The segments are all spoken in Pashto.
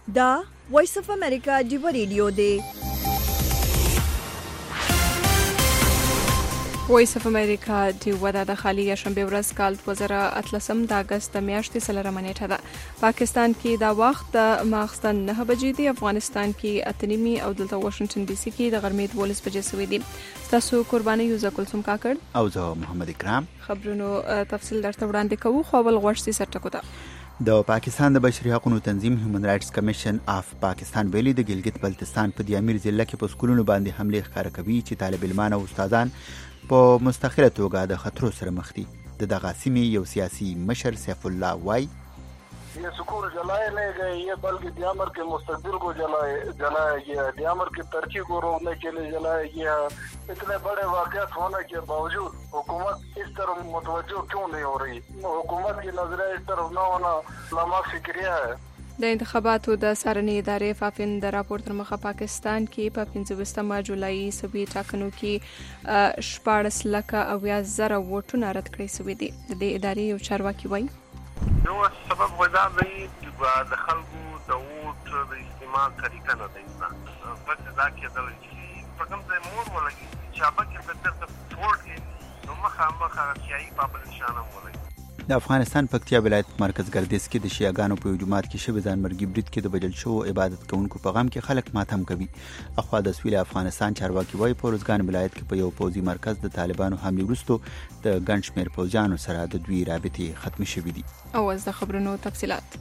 دا وایس اف امریکا دیو ریډیو دی. وایس اف امریکا دیو د خالی شنبه ورځ کال 2018 د اگست میاشتې سلرمه نیټه ده. پاکستان کې دا وخت د ماخستن 9 بجې دی، افغانستان کې اتنیمي او دلته واشنگټن ډي سي کې د غرمې 12 بجې سوي دي. تاسو قرباني یو زکلثوم کاکړ او زه محمد اکرام. خبرونو تفصیل درته وړاندې کوو، خو ول غوښتي سرټکو ته. د پاکستان د بشري حقوقو تنظیم هیومن رائټس کمیشن اف پاکستان ویلي د ګلګت بلتستان په دیامیر ضلع کې په سکولونو باندې حمله ښکار کوي چې طالب علمان او استادان په مستقله توګه د خطرو سره مخ دي. دغه سیمې یو سیاسي مشر سیف الله وای ये स्कूल जलाए नहीं गए, ये बल्कि दियामर के मुस्तकबिल को जलाया गया, दियामर की तरक्की को रोकने के लिए जलाया गया. इतने बड़े वाक़यात होने के बावजूद हुकूमत इस तरफ मुतवज्जो क्यों नहीं हो रही? हुकूमत की नजरें इस तरफ न होना लामा फिक्रिया है. د انتخاباتو د سارنې ادارې فافین د راپور تر مخه پاکستان کې په 15 جولای سوي ټاکنو کې 14,000 ووټونه رد کړي سوي دي. د دې ادارې یو چارواکي وایي نو سبب ودا دی د خلکو د ووټ د استعمال طریقه نه دی. بس دا کې د په کوم ځای مور ولګي چې هغه کې د تر فورټ نو مخه شایي په نشانه ولګي. د افغانستان پکتیا ولایت مرکز ګردیز کې د شیعاګانو په جماعت کې شوی ځانمرګي برید کې د بجل شو عبادت کوونکو په غم کې خلک ماتم کوي. اخوا د سویل افغانستان چارواکي وایي په روزګان ولایت کې په یو پوځي مرکز د طالبانو حمله وروسته د ګڼ شمېر پوځیانو سره د دوی رابطې ختم شوې دي. او از د خبرونو تفصیلات.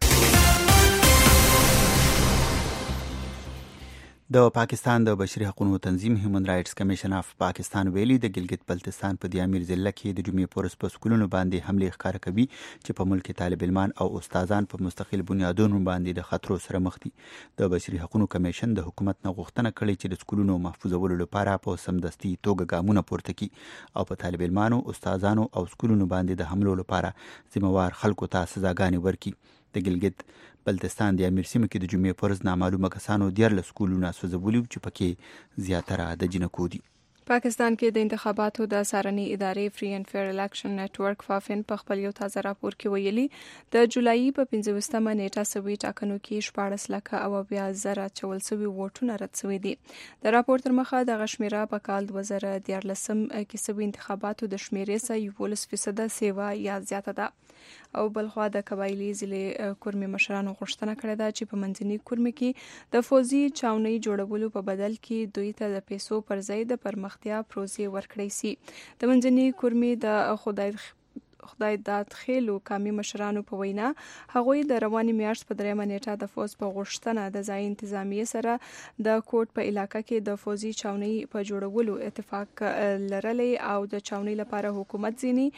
د پاکستان د بشري حقوقو تنظیم هیومن رائټس کمیشن اف پاکستان ویلي د ګلګت بلتستان په دیامیر ضلع کې د جمعې پورس په سکولونو باندې حمله ښکار کوي چې په ملک طالب علمان او استادان په مستقل بنیادونو باندې د خطرو سره مخ دي. د بشري حقوقو کمیشن د حکومت نه غوښتنه کړې چې د سکولونو محفوظولو لپاره په سمدستي توګه ګامونه پورته کړي او په طالب علمانو، استادانو او سکولونو باندې د حملو لپاره ذمہوار خلکو ته سزاګانې ورکړي. د ګلګت بلتستان د امیر سیمه کې د جمعې پرز نامعلومه کسانو 14 سکولونه سوځولي چې پکې زیاتره د جنکو دي. پاکستان کې د انتخاباتو د سارنې ادارې فری اینڈ فیر الیکشن نیټورک فافین په خپل یو تازه راپور کې ویلي د جولای په 15مه نیټه سوي ټاکنو کې 14,000 چول سوي ووټونه رد سوي دي. د راپور تر مخه د غشمیره په کال 2014 کې سوي انتخاباتو د شمیرې سره 11% سیوا یا زیاته ده. او بلخوا د قبایلی ضلع کورمي مشرانو غوښتنه کړې ده چې په منځني کورمي کې د فوزي چاونۍ جوړولو په بدل کې دوی ته د پیسو پر ځای د پرمختیا پروژې ورکړې سي. د منځني کورمي د خدای داد خېلو قومي مشرانو په وینا هغوی د رواني میاشت په 3 نیټه د فوز په غوښتنه د ځای انتظامیه سره د کوټ په علاقه کې د فوزي چاونۍ په جوړولو اتفاق لرلې او د چاونۍ لپاره حکومت ځینی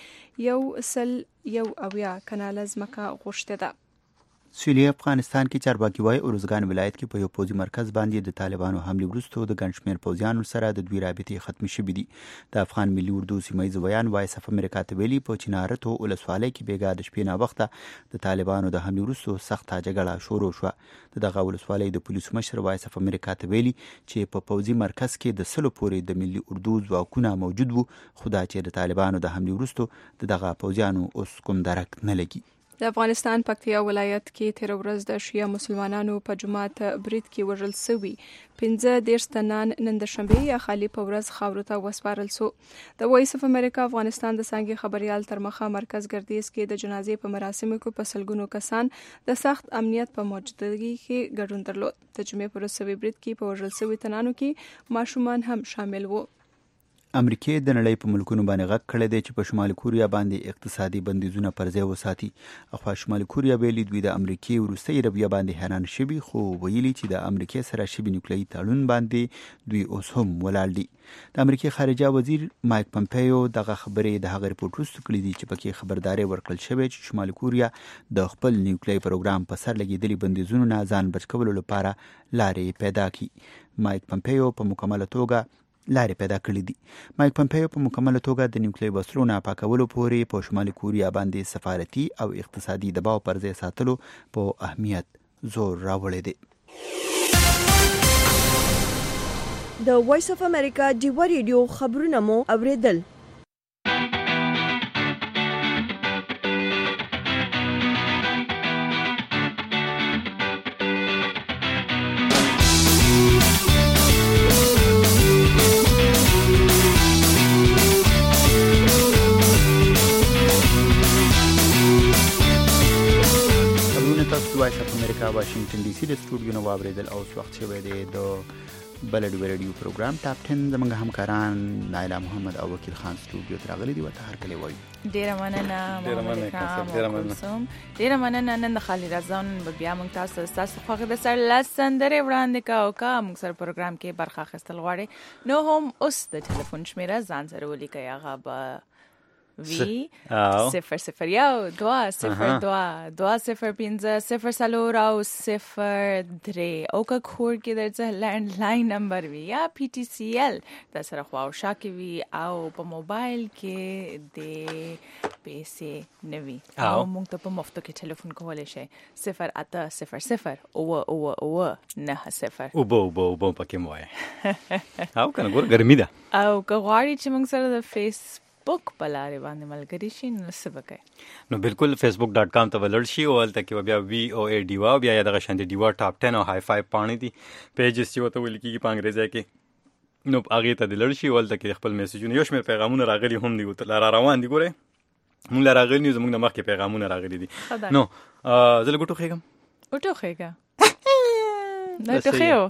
یو اویا کناله ځمکه غوښته ده. سویلي افغانستان کې چارواکي وایي روزګان ولایت کې په یو پوځي مرکز باندې د طالبانو حمله وروسته د ګڼ شمېر پوځیانو سره د دوی رابطې ختمې شوې دي. د افغان ملي اردو سیمه ییز ویان وایس اف امریکا ته ویلي په چنارتو ولسوالۍ کې بیګا د شپې ناوخته د طالبانو د حمله وروسته سخته جګړه شروع شوه. دغه ولسوالۍ د پولیسو مشر وایس اف امریکا ته ویلي چې په پوځي مرکز کې د سلو پورې د ملي اردو ځواکونه موجود وو، خو دا چې د طالبانو د حمله وروسته دغه پوځیانو اوس کوم درک نه لګي. د افغانستان پکتیا ولایت کې تیر ورځ د شیعه مسلمانانو په جماعت برید کې وژل شوي 15 تنان نن د شنبه یا خالی په ورځ خاورو ته وسپارل شو. د وایس اف امریکا افغانستان د څنګه خبريال تر مخه مرکز ګردیز کې د جنازې په مراسمو کې په سلګونو کسان د سخت امنیت په موجودګۍ کې ګډون درلود. د جمعې پر ورځ سوي برید کې په وژل شوي تنانو کې ماشومان هم شامل وو. امریکای د نړۍ په ملکونو باندې غږ کړی دی چې په شمالي کوریا باندې اقتصادي بندیزونه پر ځای وساتي. اخوا شمالي کوریا ویلي دوی د امریکای وروستۍ رویه باندې حیران شوي، خو ویلي چې د امریکای سره شبي نیوکلیري تړون باندې دوی اوس هم ولاړ دي. د امریکای خارجه وزیر مایک پمپیو دغه خبرې د هغه رپورټ وروسته کړې دي چې پکې خبرداري ورکړل شوې چې شمالي کوریا د خپل نیوکلیري پروګرام په سر لګېدلي بندیزونو نه ځان بچ کولو لپاره لارې پیدا کړي. مایک پمپیو په مکمله توګه لارې پیدا کړې دي. مایک پمپیو په مکمله توګه د نیوکلیري وسلو ناپاکولو پورې په شمالي کوریا باندې سفارتي او اقتصادي دباو پر ځای ساتلو په اهمیت زور راوړی دی. د وایس اف امریکا دیو ریډیو خبرونه مو اوریدل. دا واشنگټن ډي سي د سټوډیو نو واوریدل او وخت شوی دی د بلډ ریډیو پروګرام ټاپ 10 زمونږ همکاران نایلا محمد او وکیل خان سټوډیو ته راغلي دي وته هر کله وایي ډیره مننه نن خالي رضوان بیا موږ تاسو خو د سر لسندره وړاندې کا موږ سره پروګرام کې برخه اخیستل غواړي نو هم اوس د ټلیفون شمیره ځان سره ولیکئ هغه به وی 001 202 205 0 او 03 او که خور کې درځه لینډ لاین نمبر وی یا پی ټی سی ایل د سره خواوشا کې وی او په موبایل کې د پیسې نوي او موږ ته په مفتو کې ټلیفون کولای شئ 0800 او 90 او بو پکې موای او کنه ګور ګرمي ده او که غواړي چې موږ سره د فیسبوک بلاره باندې ملګری شي نو څه وکړي نو بالکل facebook.com ته ولر شي او الته کې بیا VOA ډیوا بیا دغه شان دی ډیوا ټاپ 10 او های 5 پانی دي پیجز چې وته ولیکي په انګریزي کې نو هغه ته دلر شي او الته کې خپل میسجونه یو شمېر پیغامونه راغلي هم دي او لار روان دي ګوره مونږ راغلي نو زمونږ د مخ کې پیغامونه راغلي دي نو زه لګټو خېګم نه ته خيو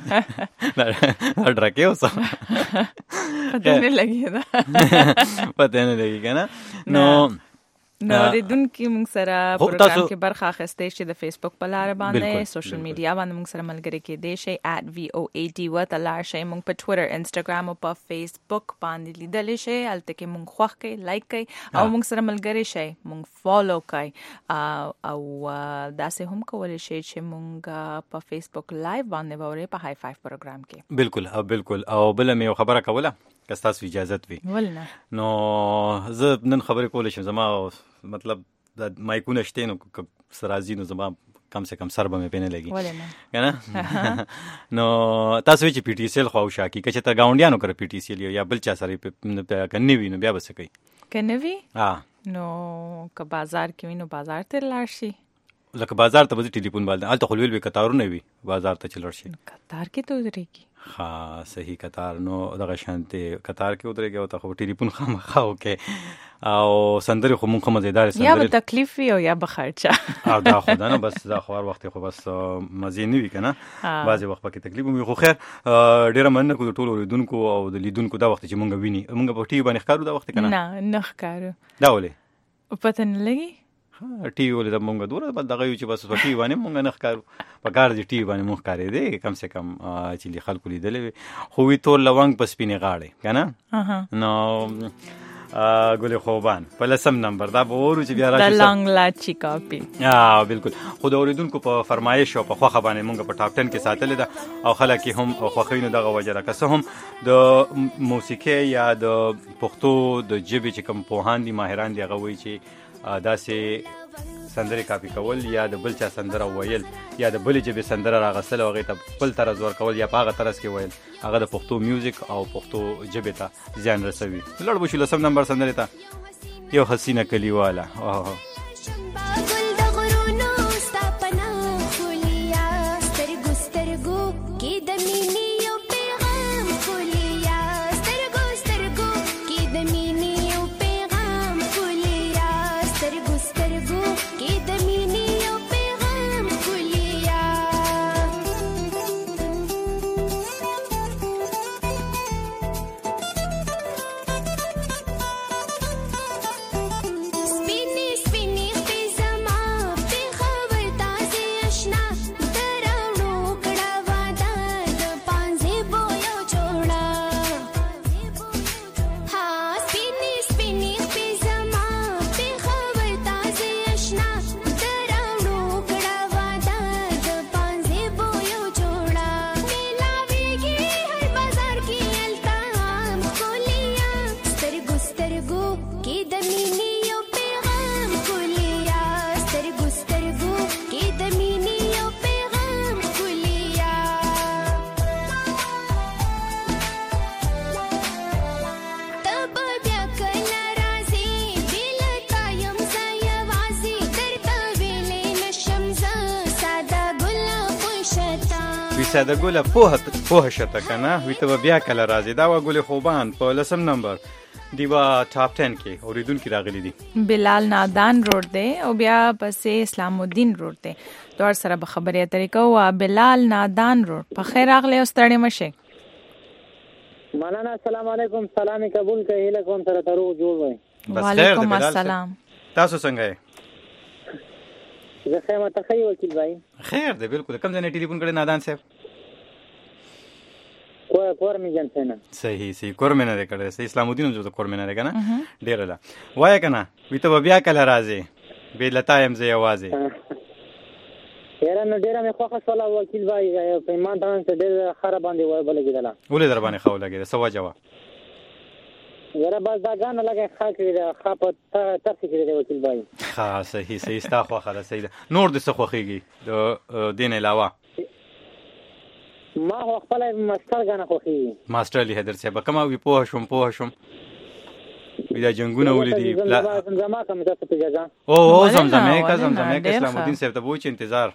ډراکیو سو پته نه لګي کنه نو ریدون کې موږ سره پروګرام کې برخه اخیستې شي د فیسبوک په لار باندې سوشل میډیا باندې موږ سره ملګری کې دی شي @VOAD وتلار شي موږ په ټوئیټر انسټاګرام او په فیسبوک باندې لیدل شي الته کې موږ خوښ کوي لایک کوي او موږ سره ملګری شي موږ فالو کوي او داسې هم کولای شي چې موږ په فیسبوک لایو باندې وره په های 5 پروګرام کې بالکل او بل مې خبره کوله که تاسو اجازه وي ولنه نو زه نن خبرې کولې شم زما مطلب د مایکونه شته نو سرازي نو زما کم سے کم سر به مې پینې لګي ولنه کنه نو تاسو چې پی ټی سی ایل خو شاکی کچې تا گاونډیانو کړ پی ټی سی ایل یا بل چا سره کني وي نو بیا بس کوي کنه وي نو که بازار کې وي نو بازار ته لاړ شي لکه بازار ته به ټلیفون باندې الته خلویل به قطارونه وي بازار ته چلر شي قطار کې ته ودرېږي ها صحیح قطار نو دغه شانته قطار کې ودرېږي او ته خو ټلیفون خامخاو کې او سندري خو مونږه مزیدار سندري یا به تکلیف وي او یا به خرچه او دا خو دا نه بس دا خو وخت خو بس مزه نه وي کنه بعضي وخت پکې تکلیف وي خو خیر ډیره مننه کو ټول لیدونکو او د لیدونکو دا وخت چې مونږ ویني مونږ په ټي وی باندې ښکارو دا وخت کنه نه ښکارو دا ولې پته نه لګي ټي وی ولې د مونږ دوره بل دغه یو چې بس په ټي وی باندې مونږ نه ښکارو په کار دي ټي وی باندې مونږ ښکارې دي کم سے کم چې خلکو لیدلې خو وی تور لونګ په سپینې غاړې کنه نو ګلې خوبان په لسم نمبر دا به ورو چې بیا راشي د لانګ لاچی کاپی بالکل خو د اوریدونکو په فرمایش او په خوخه باندې مونږ په ټاپ 10 کې ساتل ده او خلک هم خوخینو دغه وجره که هم د موسیقي یا د پښتو د جبې چې کوم پوهان دي ماهران دي هغه وایي چې داسې سندره کاپی کول یا د بل چا سندره ویل یا د بل جبې سندره راغسل او هغه ته بل طرز ور کول یا په هغه طرز کې ویل هغه د پښتو میوزیک او پښتو جبې ته ځان رسوي لړ بشو لسم نمبر سندره ته یو حسینه کلیواله بیساده ګله پوه شته کنه وی ته بیا کله راځي دا وا ګله خوبان په 10 نمبر دیوا ټاپ 10 کې اوریدونکو راغلي دي بلال نادان روډ دی او بیا پسې اسلام الدین روډ دی دوار سره به خبرې اترې کوو. بلال نادان روډ په خیر راغلی او ستړي مشه. مولانا السلام علیکم سلام قبول کړئ هله کوم سره ترو جوړ وای. وعلیکم السلام. تاسو څنګه یې؟ زه خیمه تخی وکیل بھائی. خیر دی بالکل. کوم ځای نه ټلیفون کړی نادان صاحب؟ کور می جن څنګه صحیح کور می نه کړی صحیح اسلام الدین جو کور می نه کنه ډیر لا وای کنه وی ته بیا کله راځي به لتایم زه یوازې یاره نو ډیر می خوښه سوال وکیل بھائی په ایمان ته ډیر خراب باندې وای بل کېدلا ولې در باندې خو لګی سوا جواب یاره بس دا غان لګی خاکې خاپه تاسو کې دی وکیل بھائی. ها صحیح ستا خو خلاص صحیح نور د څه خوخیږي د دین علاوه ما خپل ماستر غاڼه خوخي ماستر لی حیدر صاحب کومه وی پوه شوم وی دا جنگونه ولې دي زما کوم تاسو په جزا او زمزمه کا اسلام الدین صاحب ته وچ انتظار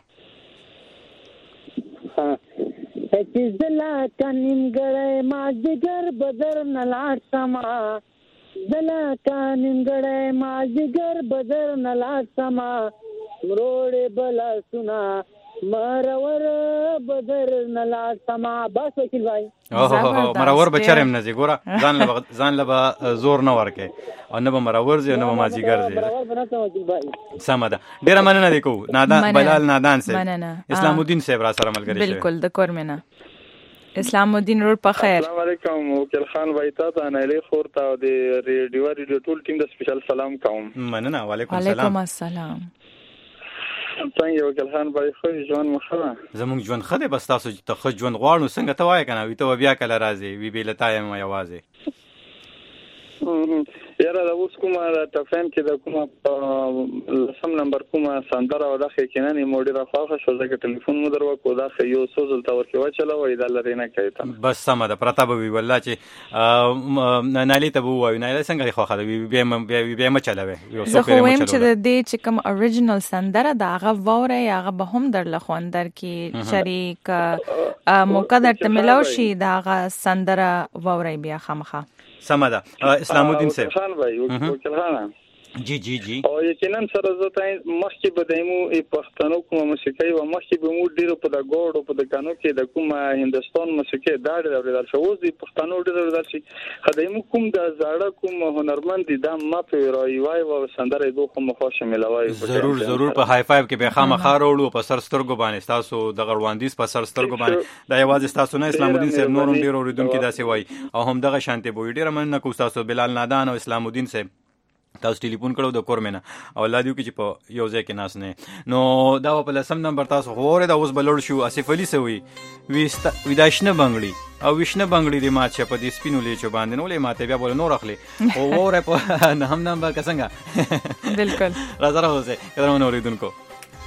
چې زلا کنیم ګړې ما جګر بدر نلاټ سما زلا کنیم ګړې ما جګر بدر نلاټ سما مروړې بلا سنا مرور بدر نلاټ سما بس وکیل بھائی. مرور بچرم نه زی ګوره ځان له زور نه ورکه او نه به مرور زی نه به مازیګر زی مرور بنته وکیل بھائی. سم ده ډیر مننه دی کو نادان بلال نادان صاحب اسلام الدین صاحب را سره ملګری شي بالکل د کورمنه اسلام الدین روډ په خیر. السلام علیکم وکیل خان بھائی ته نه خورتا او د ریډیو ټول ټیم د سپیشل سلام کوم. مننه وعلیکم السلام. څنګه وکیل خان بھائی خو ژوند مخه زموږ ژوند خده بس تاسو ته خو ژوند غواړو څنګه ته وای کنه وی ته بیا کله راځي وی به لتایم یوازې یاره دا اوس کومه ټفن کې د کومه سم نمبر کومه سندره او د خېکنه موډي را خواخه شو ځکه ټلیفون مو درو کو دا یو سوزل تا ورکه وچلو وای دا لري نه کوي ته بس سم ده پرتا به وی والله چې نالی ته بو وای نه څنګه خواخه وی به ما چلوي یو سو په ویم چې د دې چې کوم اوریجنل سندره دا هغه وره هغه به هم در لخواندر کې شریک موقع درته ملو شي دا هغه سندره وره بیا خامخه سمدا اسلام الدین صاحب خان بھائی وکیل خان جی او یقینا سره زته مخکې بدایمو پښتنو کوم موسیقي او مخکې به مو ډیرو په د ګوډو په د کانو کې د کوم هندستان موسیقي دا ډېر شو اوس د پښتنو ډېر شي خدایمو کوم د زاړه کوم هنرمند د ما په رايوای او سندره دوه کوم خوښ ملوي ضرور په های فایو کې به خامخا وروړو په سر سترګو باندې تاسو د غړواندیس په سر سترګو باندې دا یوازې تاسو نه اسلام الدین صاحب نورم ډېر اوریدونکو داسې وای او هم دغه شانته بوی ډېر مننه کو تاسو بلال نادان او اسلام الدین صاحب تاسو ټلیفون کړو د کورمنه او الله دې کې چې په یو ځای کې ناس نه نو دا په لسم نمبر تاسو خوره دا اوس بلړ شو اسف علي سوي ویداشنه بنگړي او وښنه بنگړي د ماته په دې سپینو لیچو باندې نو له ماته بیا بول نور اخلي او وره په نه هم نمبر څنګه بالکل راځه راوځه کله نو اوریدونکو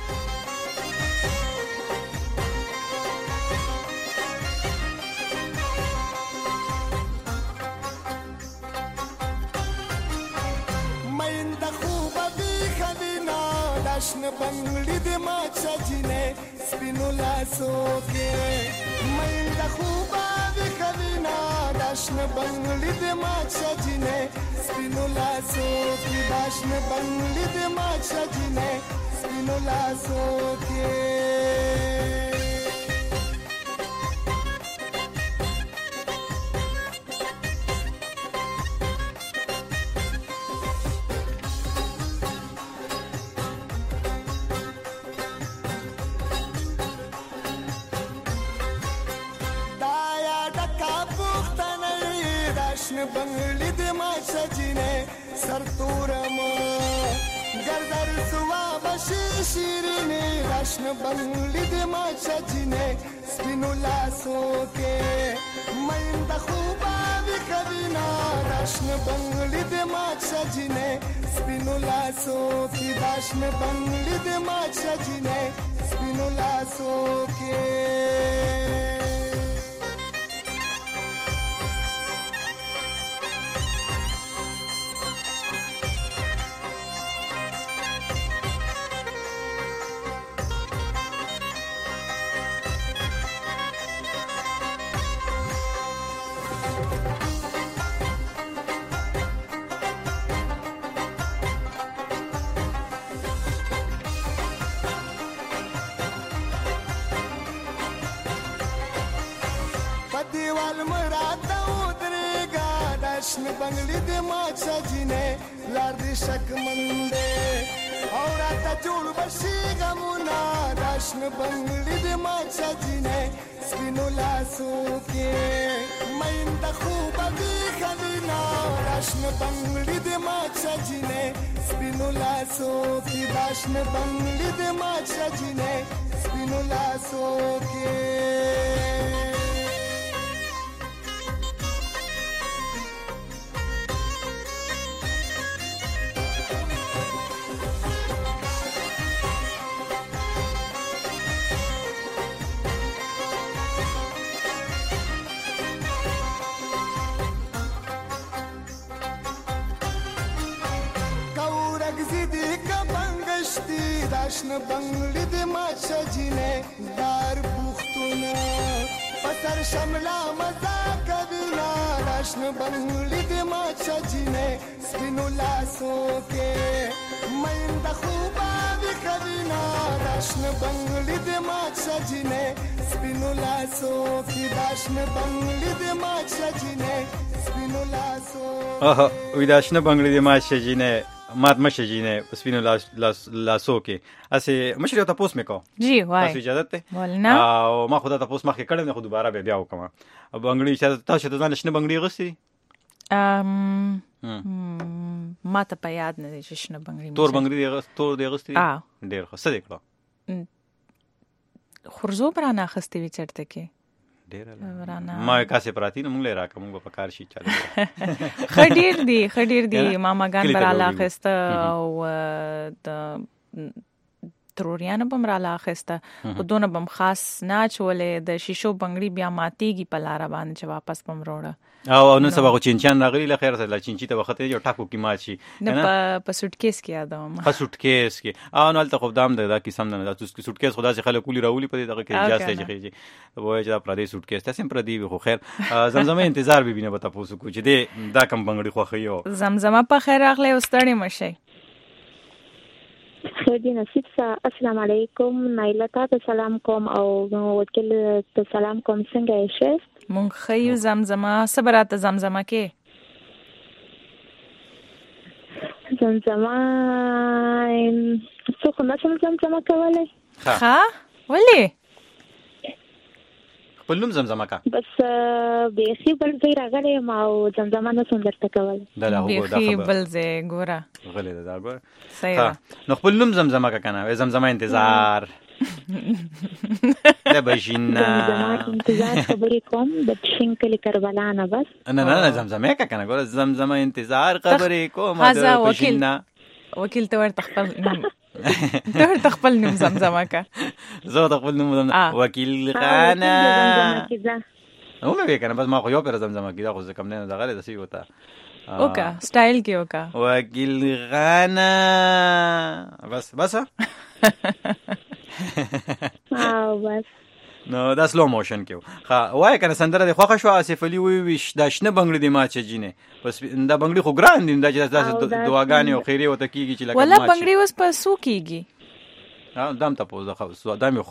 داشن بنگلی دی ما چجینه سپینو لاسو کې مین د خوبا دی خلینا داشن بنگلی دی ما چجینه سپینو لاسو کې داشن بنگلی دی ما چجینه سپینو لاسو کې بنگلی دی ما سجینه سر تورم گردر سوا بشی شیرینی راشن بنگلی دی ما سجینه سپینو لاسو که من د خوبا وی خدینا راشن بنگلی دی ما سجینه سپینو لاسو که راشن بنگلی دی ما سجینه سپینو لاسو که دیوال مراته ودرېږه دا شنه بنګړي د ما سجینې لار دې شکمن دی او راته جوړ بشي غمونه دا شنه بنګړي د ما سجینې سپینو لاسو کې مینده خوبه وي ښځینه دا شنه بنګړي د ما سجینې سپینو لاسو کې دا شنه بنګړي د ما سجینې سپینو لاسو کې داشنه بنگلی دی ما شجینه دار پختونه پسر شملا مزا کبینا داشنه بنگلی دی ما شجینه سپینو لاسو که مین دا خوبا بی کبینا داشنه بنگلی دی ما شجینه سپینو لاسو که داشنه بنگلی دی ما شجینه سپینو لاسو آها وی داشنه بنگلی دی ما شجینه مات مشجینه سپینو لاسو کې اسه مشر ته پوس میکو جی وای تاسو اجازه ته ولنا او ما خدا ته پوس مخکې کړم خو دوباره بیا وکم بنگړي چې تاسو ته ځان شنه بنگړي غوستي ما ته په یاد نه دي چې شنه بنگړي تور بنگړي تور دی غوستي ډیر ښه څه وکړه خرزو برانه خسته وی چرته کې ډیر ما کاسه پراتی نو موږ لرا کوم په کار شي چالو خډیر دی ماما ګان براله خسته او د تروریانه بم را لاخسته او دونه بم خاص نه چولې د شیشو بنگړي بیا ماتيږي په لار باندې چې واپس بم روړه او نن سبا خو چینچان راغلی له خیر سره چینچی ته وخت یو ټاکو کی ماچی نه په سوټکیس کې یادوم په سوټکیس کې او نو ته خو دام دا قسم نه دا سوټکیس خدا سي خلک کولی راولي په دغه کې اجازه ته چیږي وای چې دا پردي سوټکیس ته سم پردي خو خیر زمزمه انتظار به بینه بتا پوسو کو چې دا کم بنگړي خو خيو زمزمه په خیر اخلي واستړی مشي خدای نصیب سا السلام علیکم نایله ته سلام کوم او وکیل ته سلام کوم څنګه یې مونږ خیو زمزمه صبرات زمزمه کې زمزمه څو خو نشم زمزمه کولای ها ولې خپل نوم زمزمه کا بس به سی بل ځای راغلی ما او زمزمه نه څنګه درته کول دا له هغه به بل ځای ګوره غلې دا ګوره صحیح نو خپل نوم زمزمه کا کنه زمزمه انتظار د بشینا انتظار خبرې کوم د شینکلي کربلا نه بس نه زمزمه کا کنه ګوره زمزمه انتظار خبرې کوم د بشینا وکیل ته ورته خپل نوم ته خپل نوم زمزمه کا زه ته خپل نوم وکیل خانه او مې کنه بس ما خو یو پر زمزمه کیدا خو کم نه دغه د سی وتا اوکا سټایل کې اوکا وکیل خانه بس او بس نو دا سلو موشن کې ها وای کنه سندره د خوښ شو اسف علي وی دا شنه بنگړي دی ما چې جینې بس دا بنگړي خو ګران دي دا چې تاسو دعاګانې او خیره وته کیږي چې لکه ولا بنگړي اوس په سو کیږي دام ته پوزه خو دام خو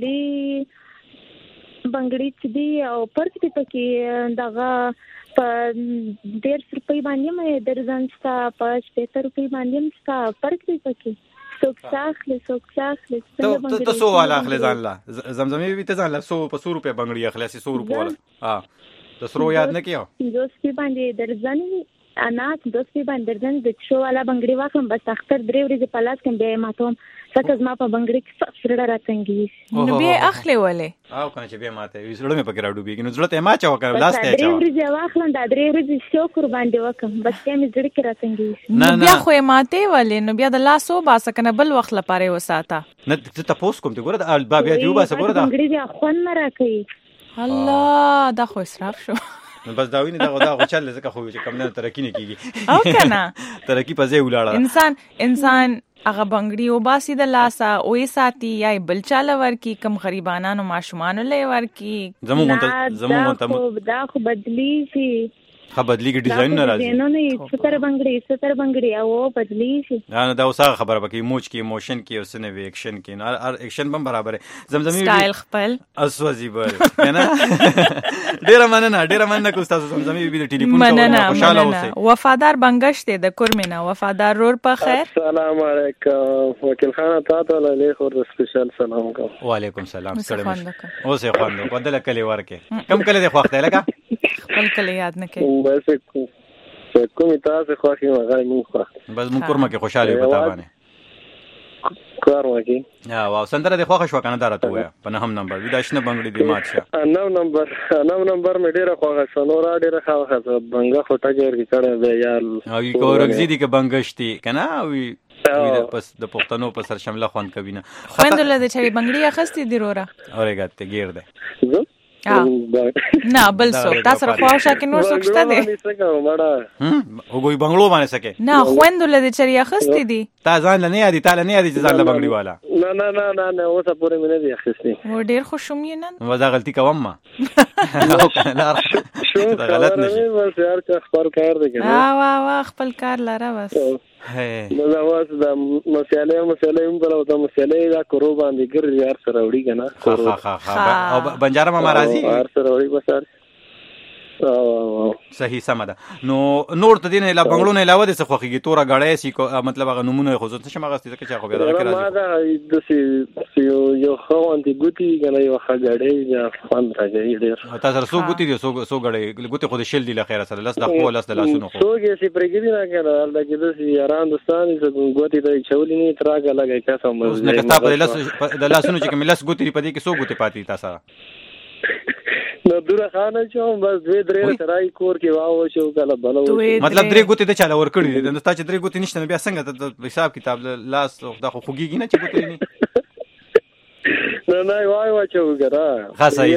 بنگړي چې دی او پرک دی پکې دغه په 1.5 روپۍ باندې مې درځان ستا په 70 روپۍ باندې ستا پرک دی پکې څوک اخلي ته سو والا اخلي ځان لا زمزمه وی ته ځان لا 100 په 100 روپے بنگړي اخلي 100 روپے والا د سرو یاد نه کیو دوستي باندې درځان انا دوستي باندې درځان د شو والا بنگړي واخلم بس اختر 3 ورځې په لاس کې به ماتوم څنګه ما په بنگړي کې سره راځنګي نو به اخلي ولې او کنه چې به ماته وسړو مې پکې راډوبېږي نو ځړته ما چا وکړ لاس ته چا 3 ورځې واخلم دا 3 ورځې شو قربان دی وکم بس کې مې ځړ کې راځنګي نو بیا خو ماته ولې نو بیا د لاسو باسه کنه بل وخت لپاره وساته نه ته تاسو کوم ته ګوره د الباب دی وباسه ګوره دا بنگړي بیا خون نه راکې الله دا خو اسراف شو بس دا ویني دا غوچل زکه خو چې کم نه ترقی نه کیږي او کنه ترقی په ځای ولاړه انسان هغه بنگړي او باسي د لاسا اوې ساتي یا بل چاله ورکی کم غریبانو ماشومان له ورکی زموږ ته دا خو بدلی شي خا بدلیږي ډیزاین نه راځي نه نه ستر بنگړي او بدلی شي نه دا اوسه خبره پکې موج کې موشن کې او سنوي اکشن کې نه هر اکشن هم برابر زمزمي سټایل خپل اسوځي بل کنه ډیر مننه کو تاسو زمزمي بي د ټلیفون ته خوشاله اوسئ وفادار بنگش ته د کورمینا وفادار رور په خیر السلام علیکم وکیل خان تاسو له خور سپیشل سلام کوم وعلیکم السلام ستړي اوسه خواندو په دله کلی ورکه کم کله د خوخته لګه خپل کله یاد نه کوي بس کوم تاسو خوښي مغای مو خوښ بس مو کورمه کې خوشاله پتا باندې کار وکی واو سندره د خوښ شو کنه درته وای په نه هم نمبر ویداشنه بنگړي دی ماشه نو نمبر مې ډیره خوښ شو نو را ډیره خوښ بنگا خټه جوړ کې کړه به یار او یو ورګزي دي کې بنگشتي کنه وی پس د پښتنو په سر شمله خوان کوي نه خوندله د چړي بنگړي اخستې دی رورا اورګاته گیر ده نه بل څوک تاسو راخواشه کې نور څوک شته دي وګوي بنگلو باندې سکے نه خوندله د چړي اخستې دي تا ځان نه یادي تا نه یادي ځان له بنگړي والا نه اوسه پورې مې نه دي اخستې و ډیر خوشوم یې نن وځه غلطي کوم ما غلط نشي بس یار کا خپل کار دی کنه وا خپل کار لاره بس دا واس دا مسئله هم بلوته مسئله دا کورو باندې ګر یار سره وړي کنه او بنجاره ما راضي یار سره وړي بس صحیح سم ده نو نور ته دین لا بنگلو نه علاوه د څخوخیږي تورا غړې سی مطلب هغه نمونه خو څه شمه غستې چې هغه بیا راځي ما دا د یو خو انتي ګوتی کنه یو غړې یا فن راځي ډیر تاسو سو ګوتی دي سو غړې ګوتی خو د شل دی لخيره سره لاس د خپل لاس د لاسونو خو سوګي سی پرګی نه کنه دا کې د یاران دوستان چې ګوتی د چولې نه تراګه لګای کا سم اوس نه کتا په لاس د لاسونو چې کوم لاس ګوتی په دې کې سو ګوتی پاتې تاسو نو دوره خانه چې بس دوی درې ترای کور کې واو شو کله بلو مطلب درې ګوتې ته چاله ور کړی دي نو تا چې درې ګوتې نشته بیا څنګه حساب کتاب لاس خدا خو خوږیږي نه چې ګوتې نه نه وای چې وګرا ها صحیح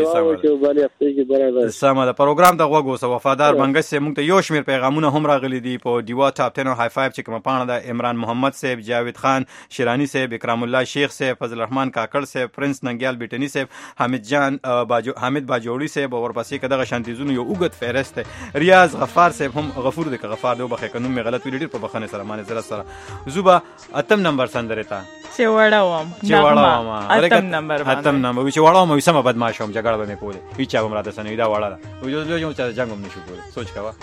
سم دا پروګرام د غوګو سو وفادار بنگس سے موږ ته یو شمیر پیغامونه هم راغلي دي په دیوا ټاپ 10 های 5 چې کوم پانه د عمران محمد صاحب جاوید خان شیرانی صاحب اکرام الله شیخ صاحب فضل الرحمن کاکړ صاحب پرنس ننګیال بیٹنی صاحب حامد جان حامد باجوړي صاحب ورپسې کداغه شانتیزونو یو اوګت فهرست ریاض غفار صاحب هم غفور د غفار دی بخې کنوم غلط ویل ډیر په بخنه سره مانه زړه سره زوبا اتم نمبر سندرتا چې وړاوم اتم نمبر وی چې وړاوم وي سم بدمعشوم جګړه به مې کوله هیڅ هم راته سنوي دا وړاله وی یو چې جنگ هم نشو کوله سوچ کاوه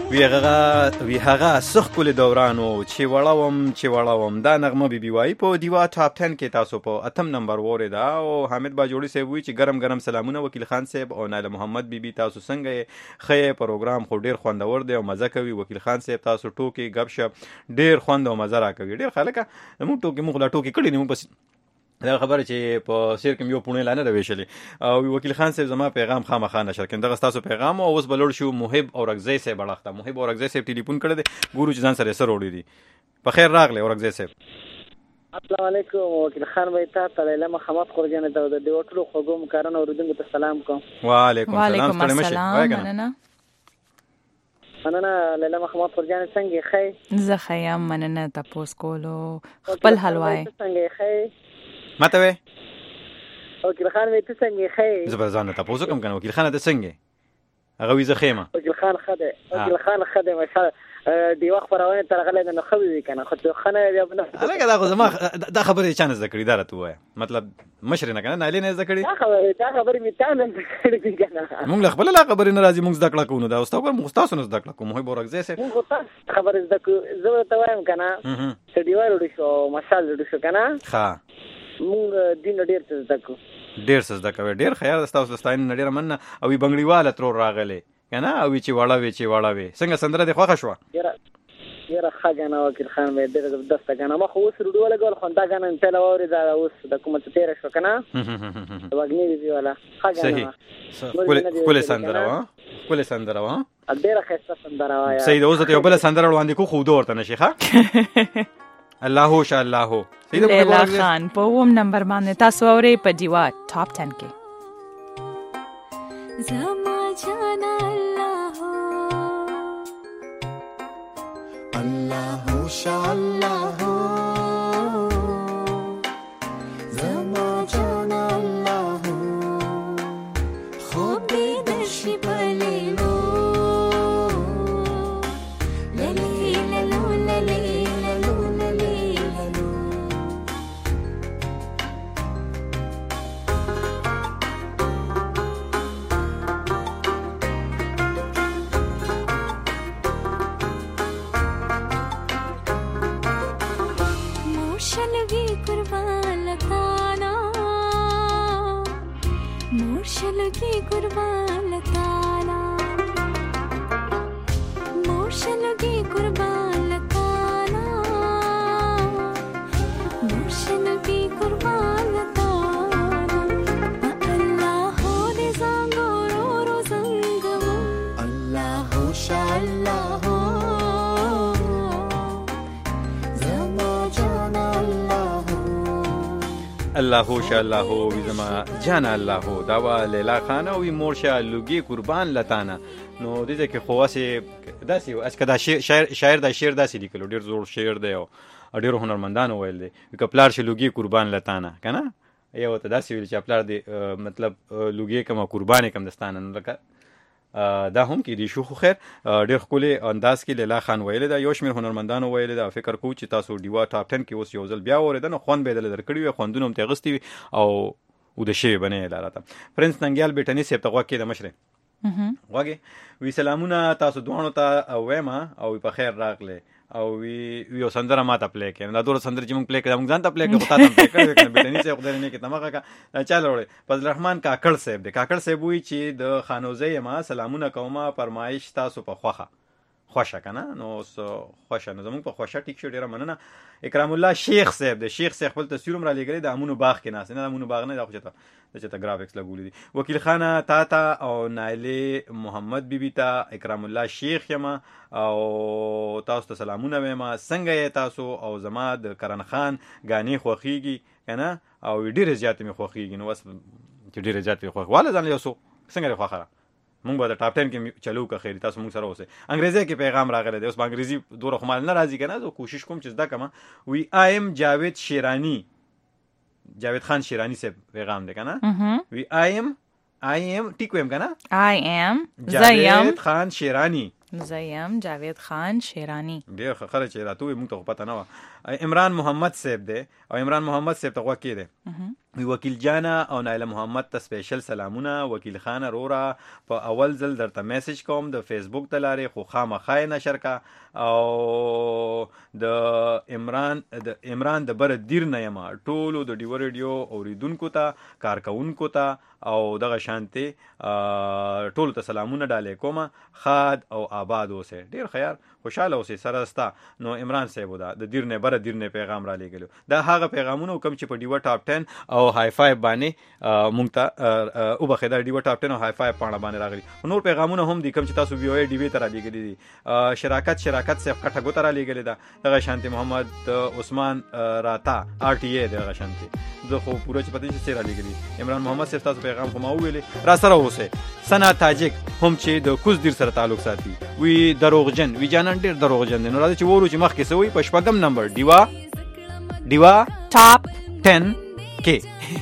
وی هغه سخت کول دورانو چې وړاوم دا نغمه بي وای په دیوا ټاپ 10 کې تاسو په اتم نمبر وره دا او حامد باجوړي صاحب وی چې ګرم سلامونه وکیل خان صاحب او نایله محمد بي تاسو څنګه خې پروګرام خو ډیر خوندور دی او مزه کوي وکیل خان صاحب تاسو ټوکی غب شپ ډیر خوند او مزه را کوي ډیر خلک موږ ټوکی لا ټوکی کړی نه بس دا خبره چې په سیر کې یو پونه لانه راوېشلې او وکیل خان صاحب زما پیغام خامخا نشر کړه دغه تاسو پیغام او اوس بلور شو محب اورغزی صاحب بلخته محب اورغزی صاحب ټلیفون کړی دی ګورو چې ځان سره سره وړي دي په خیر راغله اورغزی صاحب السلام علیکم وکیل خان بھائی ته لیلا محمد قرجان ته د ډیوټلو خوګو مکارن اوردونکو ته سلام کوم وعلیکم السلام مننه لیلا محمد قرجان څنګه خې زه خیام مننه تاسو کولو خپل حلوای څنګه خې ماته وې وکیل خان مې ته څنګه خې زبرزانه تاسو کوم کنه وکیل خان ته څنګه هغه وی زه خېما وکیل خان خده ماشاءالله دی وخت پرونه تر غلې نه خو وی کنه خو خانه بیا نه هغه دا خو زما دا خبره چانه ذکر دار ته وای مطلب مشر نه کنه نه نه ذکر دا خبره می ته نه ذکر کنه مونږ خپل لا خبره ناراضي مونږ ذکر کوو دا اوس تا مونږ تاسو نه ذکر کوو مو بورګزه سه مونږ خبره ذکر زه ته وایم کنه چې دیوار وډی شو ماشاءالله وډی شو کنه ها مونږ دین ډیر څه زدکو ډیر څه زدکو ډیر خیر تاسو ستاین ډیر مننه او بنگړیواله تر راغله کنه او چې واړه وي څنګه سندره د خوښه شو یره خاګنه وکیل خان مې ډیر زبردست کنه ما خو وسره ډوله ګول خوندا کنه تل اوري دا اوس د کومه تیر شو کنه وګنی دی ولا خاګنه کول سندره وا ډیر خسته سندره وا سید اوس ته یو بل سندره وړاندې کو خو دورته نشي ښه الله شاء الله لیلا خان په ووم نمبر باندې تاسو اوري په دیوا ټاپ 10 کې زما جانا الله شاء الله زما جانا الله خوب درشي بليلو للي للو للي मोर्शलगी कुर्बान लताना मोर्शलगी कुर्बान लताना मोर्शलगी कुर्बान लताना अल्लाह हो दे zango रो zangamo अल्लाह हो शाअल्लाह zama jana الله شاء الله وی زما جان الله دا وا لیلا خان او مورشا لوګي قربان لتانا نو دې کې خواسه داسي اس کدا شاعر دا شعر داسي لیکلو ډیر زور شعر دی او ډیر هنرمندانو ویل دي کپلار شي لوګي قربان لتانا کنه یو ته داسي ویل چې خپل دی مطلب لوګي کما قرباني کم دستانه نو لکه دا هم کې دي شو خو خیر ډېر خولي انداز کې لیلا خان ویل دا یو شمیر هنرمندانو ویل دا فکر کو چې تاسو دیوا ټاپ 10 کې اوس یو ځل بیا اوریدل خون به دل درکړي وي خوندونه هم تغستی او د شی بنې لاره فرنس ننګیال بیٹنی سیب تغوا کې د مشره واګي وی سلامونه تاسو دوانو ته وېما او په خیر راغله او وی سندره ماته پلی کې دا دوه سندره چې موږ پلی کړو موږ ځان ته پلی کړو تاسو پلی کړو بیٹنی سیب خدای نه کې تمغه کا چاله وړي فضل الرحمن کاکړ صاحب دی کاکړ صاحب وی چې د خانوزه ما سلامونه کومه فرمایش تاسو په خوښه کنه نو خوښه نو زموږ په خوښه ټیک شو ډیره مننه اکرام الله شیخ صاحب دی شیخ صاحب خپل تصویر را لګړي د امونو باغ کې ناس نه امونو باغ نه دا خو چې تا گرافیکس لګولې دي وکیل خانه تا او نایله محمد بیبي تا اکرام الله شیخ یما او تاسو ته سلامونه وایم څنګه یې تاسو او زما د کرن خان غانی خوخیږي کنه او ډیره زیات می خوخیږي نو بس ډیره زیات می خوخ والا ځان یوسو څنګه خوخره مونږ به د ټاپ 10 کې چلو که خیر تاسو مونږ سره اوسه انګریزي کې پیغام راغلی دی اوس انګریزي دوره خمال نه راځي کنه زه کوشش کوم چې زده کما وی آی ام جاوید شیرانی جاوید خان شیرانی سے پیغام دی کنه وی آی ام ټیک ویم کنه آی ام جاوید خان شیرانی زیم جاوید خان شیرانی ډیر خبره چې راته موږ ته پته نه و عمران محمد صاحب دی او عمران محمد صاحب ته وکی دی وکیل جانا او نایله محمد ته سپیشل سلامونه. وکیل خان رورا په اول ځل درته میسج کوم د فیسبوک د لارې، خو خامخا نشر کا. او د عمران د بر دیر نه یم ټولو د ډیو ریډیو اوریدونکو ته، کارکونکو ته او دغه شانتي ټولو ته سلامونه ډالې کوم. خاد او آباد اوسه، ډیر خیر خوشاله اوسه سره استا. نو عمران صاحب دا د دیر نه بر دیر نه پیغام را لګلو. دا هغه پیغامونه کوم چې په ډیو ټاپ 10 او های فایو باندې مونږ ته او بخیدا ډیو ټاپ 10 او های فایو باندې راغلي. نور پیغامونه هم دي کوم چې تاسو ویو ډیوی ته را لګلي دي. شراکت صاحب کټه ګوتره لګلې ده. دغه شانتي محمد عثمان راتا آر ټي ای دغه شانتي زه خو پوره چې پته نشي سره لګلي. عمران محمد صاحب تاسو پیغام کوم ویلې را سره اوسه. سنا تاجک هم چې د کوز دیر سره تعلق ساتي وی دروغجن، وی جانان ډیر دروغجن دي. نو راځي چې وورو چې مخکې سوی په شپږم نمبر دیوا ټاپ 10 کې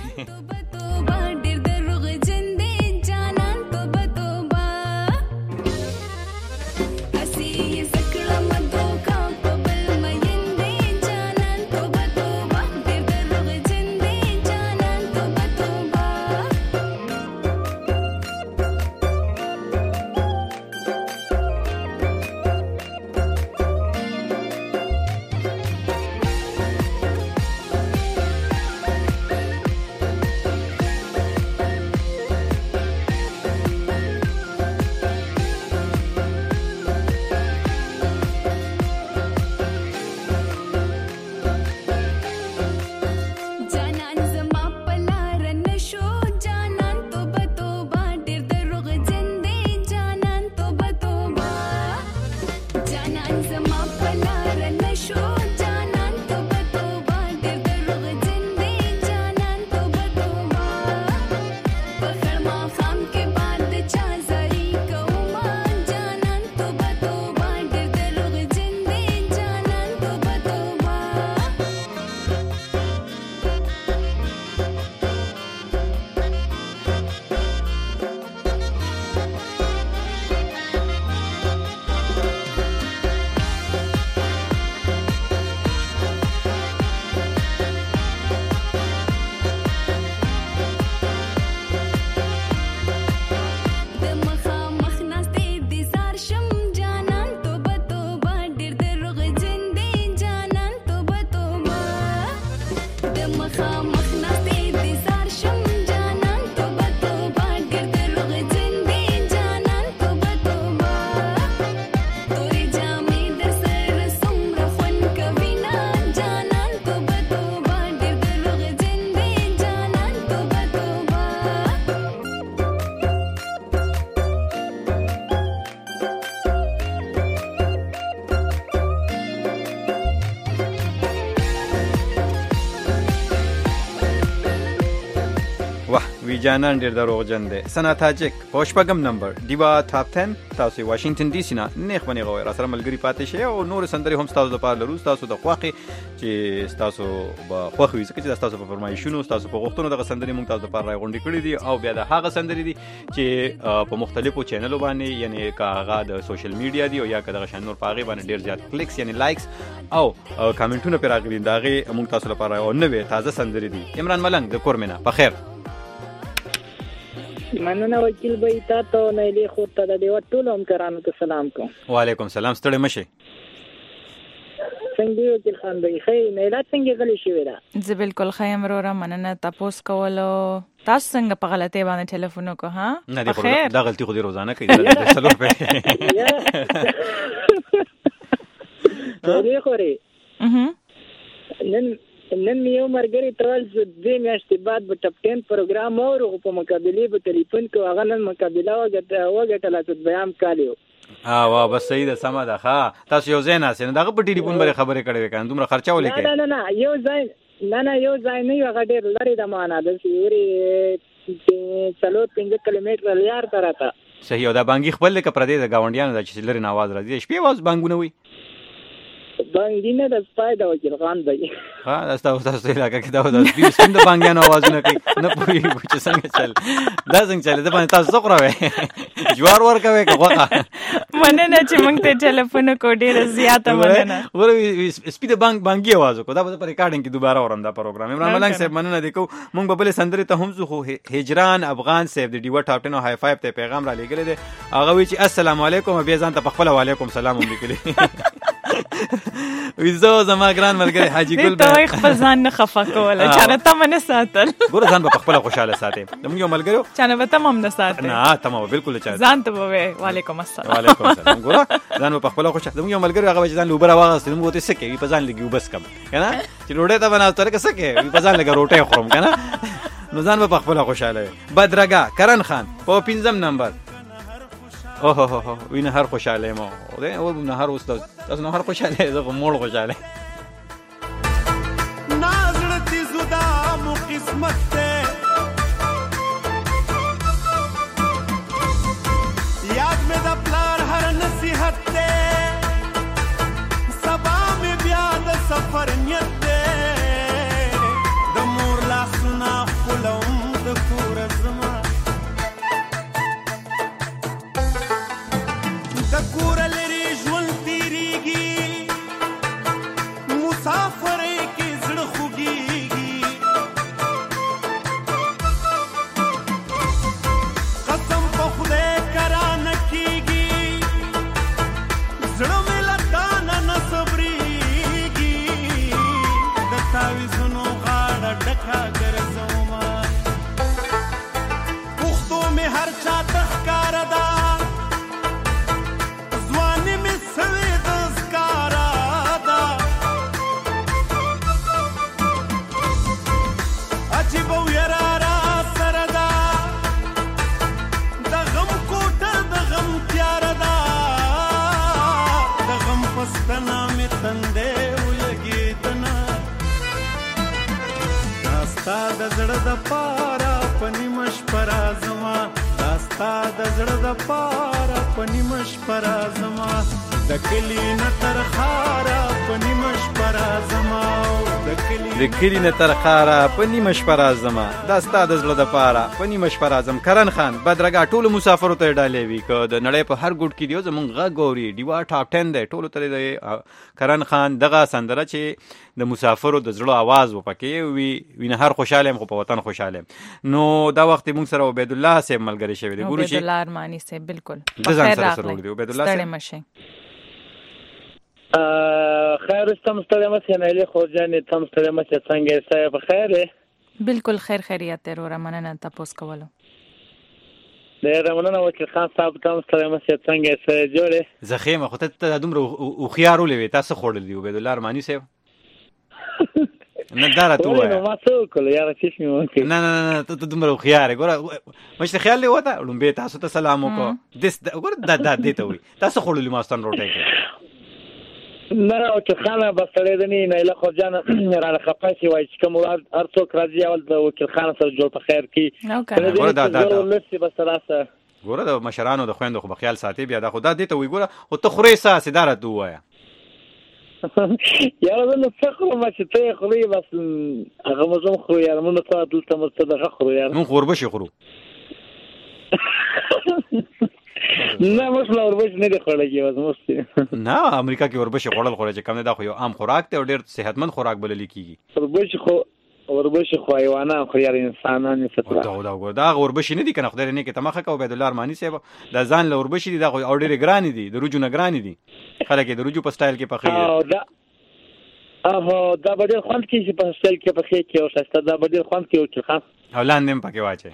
وی جانان ډیر دروغجن دی. سنا تاجک په شپږم نمبر دیوا ټاپ 10 تاسو واشنگټن ډي سي نه نیخ باندې غوړ را سره ملګری پاتې شي او نور سندري هم تاسو د پاره لرو. تاسو د خوخي چې تاسو په خوخي ځکه چې تاسو په فرمایشونو تاسو په غوښتنو د سندري موږ تاسو د پاره غونډې کړې دي او بیا د هغه سندري دي چې په مختلفو چینلونو باندې یعنی کاغه د سوشل میډیا دی او یا کدغه شان نور پاغي باندې ډیر زیات کلیکس یعنی لایکس او کمنټونه پر راغلي داغه موږ تاسو لپاره او نوې تازه سندري دي. عمران ملنګ د کورمنه په خیر مننه وکیل بای تاسو نه لې خو ته د ټول همکارانو ته سلام کوم. وعلیکم سلام ستړي مشه. څنګه یو وکیل خان بای خیر نه لا څنګه غلی شوی دا؟ زه بالکل خیم رورا مننه تاسو کولو. تاسو څنګه په غلطه باندې ټلیفون وکړه ها؟ نه دی دا غلطي خو دی روزانه کوي دا سلام په. دی خوري. نن یو مرګري ترال دې میاشتې بعد په ټاپ 10 پروګرام اورو په مقابله په ټلیفون کې هغه نن مقابله وګټله چې بیان کالیو. وا بس صحیح ده سم ده. ښه تاسو یو ځای نه سین دغه په ټلیفون باندې خبرې کړې وکړه دومره خرچه ولیکې؟ نه یو ځای نه یو هغه ډېر لري د معنا د سیوري 3 کیلومتر لار تراته. صحیح او دا بانګي خپل کې پردې د گاونډیانو د چې لري نواز راځي شپې واز بانګونه وي. بانګي نه د سپای د وکیل خان دی ها تاسو علاقه کې دا د سپین د بانګیانو आवाजونه کوي نه پوهیږي چې څنګه چل دا څنګه چل دا باندې تاسو څوکراوي جوار ورکوي کوه مننه چې موږ ته ټلیفون کو ډیر زیاته مننه ور سپین د بانګي आवाज کو دا په ریکارډینګ کې دوباره ورم دا پروګرام عمران ملنګ صاحب مننه دی کو موږ په بل سندري ته هم زو هجران افغان صاحب د ډیوا ټاپ 10 های 5 ته پیغام را لګل دي هغه وی چې السلام علیکم بیا ځان ته خپل وعلیکم سلام هم لیکلی ویزو زما ګران ملګری حاجی ګل ته خپل ځان نه خفه کوله چانه ته من ساتل ګور ځان په خپل خوشاله ساتي موږ یو ملګرو چانه به تمام نه ساتل نه تمام بالکل چا ځان ته وې وعلیکم السلام وعلیکم السلام ګور ځان په خپل خوشاله موږ یو ملګرو هغه ځان لوبره واغست موږ ته سکه په ځان لګي وبس کم کنه چې روټه ته بناو تر کې سکه په ځان لګا روټه خورم کنه نو ځان په خپل خوشاله بدرګه کرن خان په 5 نمبر اوه هو هو وینه هر خوشاله مو ده او نه هر استاد تاسو نه هر خوشاله زه مول خوشاله نازړتی زدا مو قسمت ته یاد مې د پلار هر نصیحت ته سبا مې بیا د سفر نیت ته د مور لاسونه خلوم د کور زما د کور لري ژوند تیریږي مسافر کې زړه خوږیږي قسم په خدای کرانه کیږي زړه مې لټانه نه صبرېږي د تاویزونو غاړه ډکه ګرځومه پښتو مې هر چا ته ښکاره ده د زړه د پاره پنی مش پر ازما داستا د زړه د پاره پنی مش پر ازما د کلی نه تر خارا پنی مش پر ازما د کلی نه تر خارا پنی مش پر ازما داستا د زړه د پاره پنی مش پر ازم کرن خان بدرګه ټول مسافر ته ډالې وی کو د نړۍ په هر ګډ کې دیو زمونږ غ ګوري دیوا ټاپ 10 دی ټول ته دی کرن خان دغه سندره چې د مسافرو د زړه आवाज وپکې وی نه هر خوشاله مخ په وطن خوشاله نو دا وخت موږ سره عبید الله صاحب ملګری شوی دی ګورو شي عبید الله ارمانی صاحب بالکل خیر راغلی دی عبید الله ستړي مشه خیر استم ستړي مشه نه له خورجان تم ستړي مشه څنګه صاحب خیر بالکل خیر خیریت تر ور مننه تاسو کولو د رمنانه وکیل خان صاحب تم ستړي مشه څنګه سره جوړه زخیمه خو ته دومره او خيارو لوي تاسو خوړل دی عبید الله ارمانی صاحب نه دارا تو نو ما څه کول یاره چې مې وکړ نه ته دومره خيار ګوره مشته خیال له وته لومبه تاسو ته سلام وکړه دس ګوره دا دته وي تاسو خړلې ماستان روټه کې نه او چې خانه بسړې دني نه له خرجان را خپاسي وای چې کوم هر څوک راځي اول د وکیل خان سره جوړ په خیر کې ګوره دا لسی بسراسه ګوره د مشرانو د خويندو خو بخیال ساتي بیا دا خدا دته وي ګوره او ته خوري ساس اداره دوایا یاره نو څخه ما چې ته خوري بس هغه مزم خوري یاره مونږ ته دلته مستدغه خوري یاره مونږ خوربشي خورو نه موږ لا وربشي نه دی خورلای بس مست نه امریکا کې وربشي خورل خوري چې کم نه دا خو یو عام خوراک ته ډېر صحتمند خوراک بلل کیږي وربشي خو حیوانات خو یاره انسانان ستره دا وربشي نه دي کنه خدای نه کې تمخه کو عبید الله ارمانی صاحب دا ځان له وربشي دي دا خو اورډر ګران دي د روجو نه ګران دي خلک د روجو په سټایل کې پخې دا بدل خوان کې چې په سټایل کې پخې کې او شسته دا بدل خوان کې او چې خان اولان نیم پکې واچي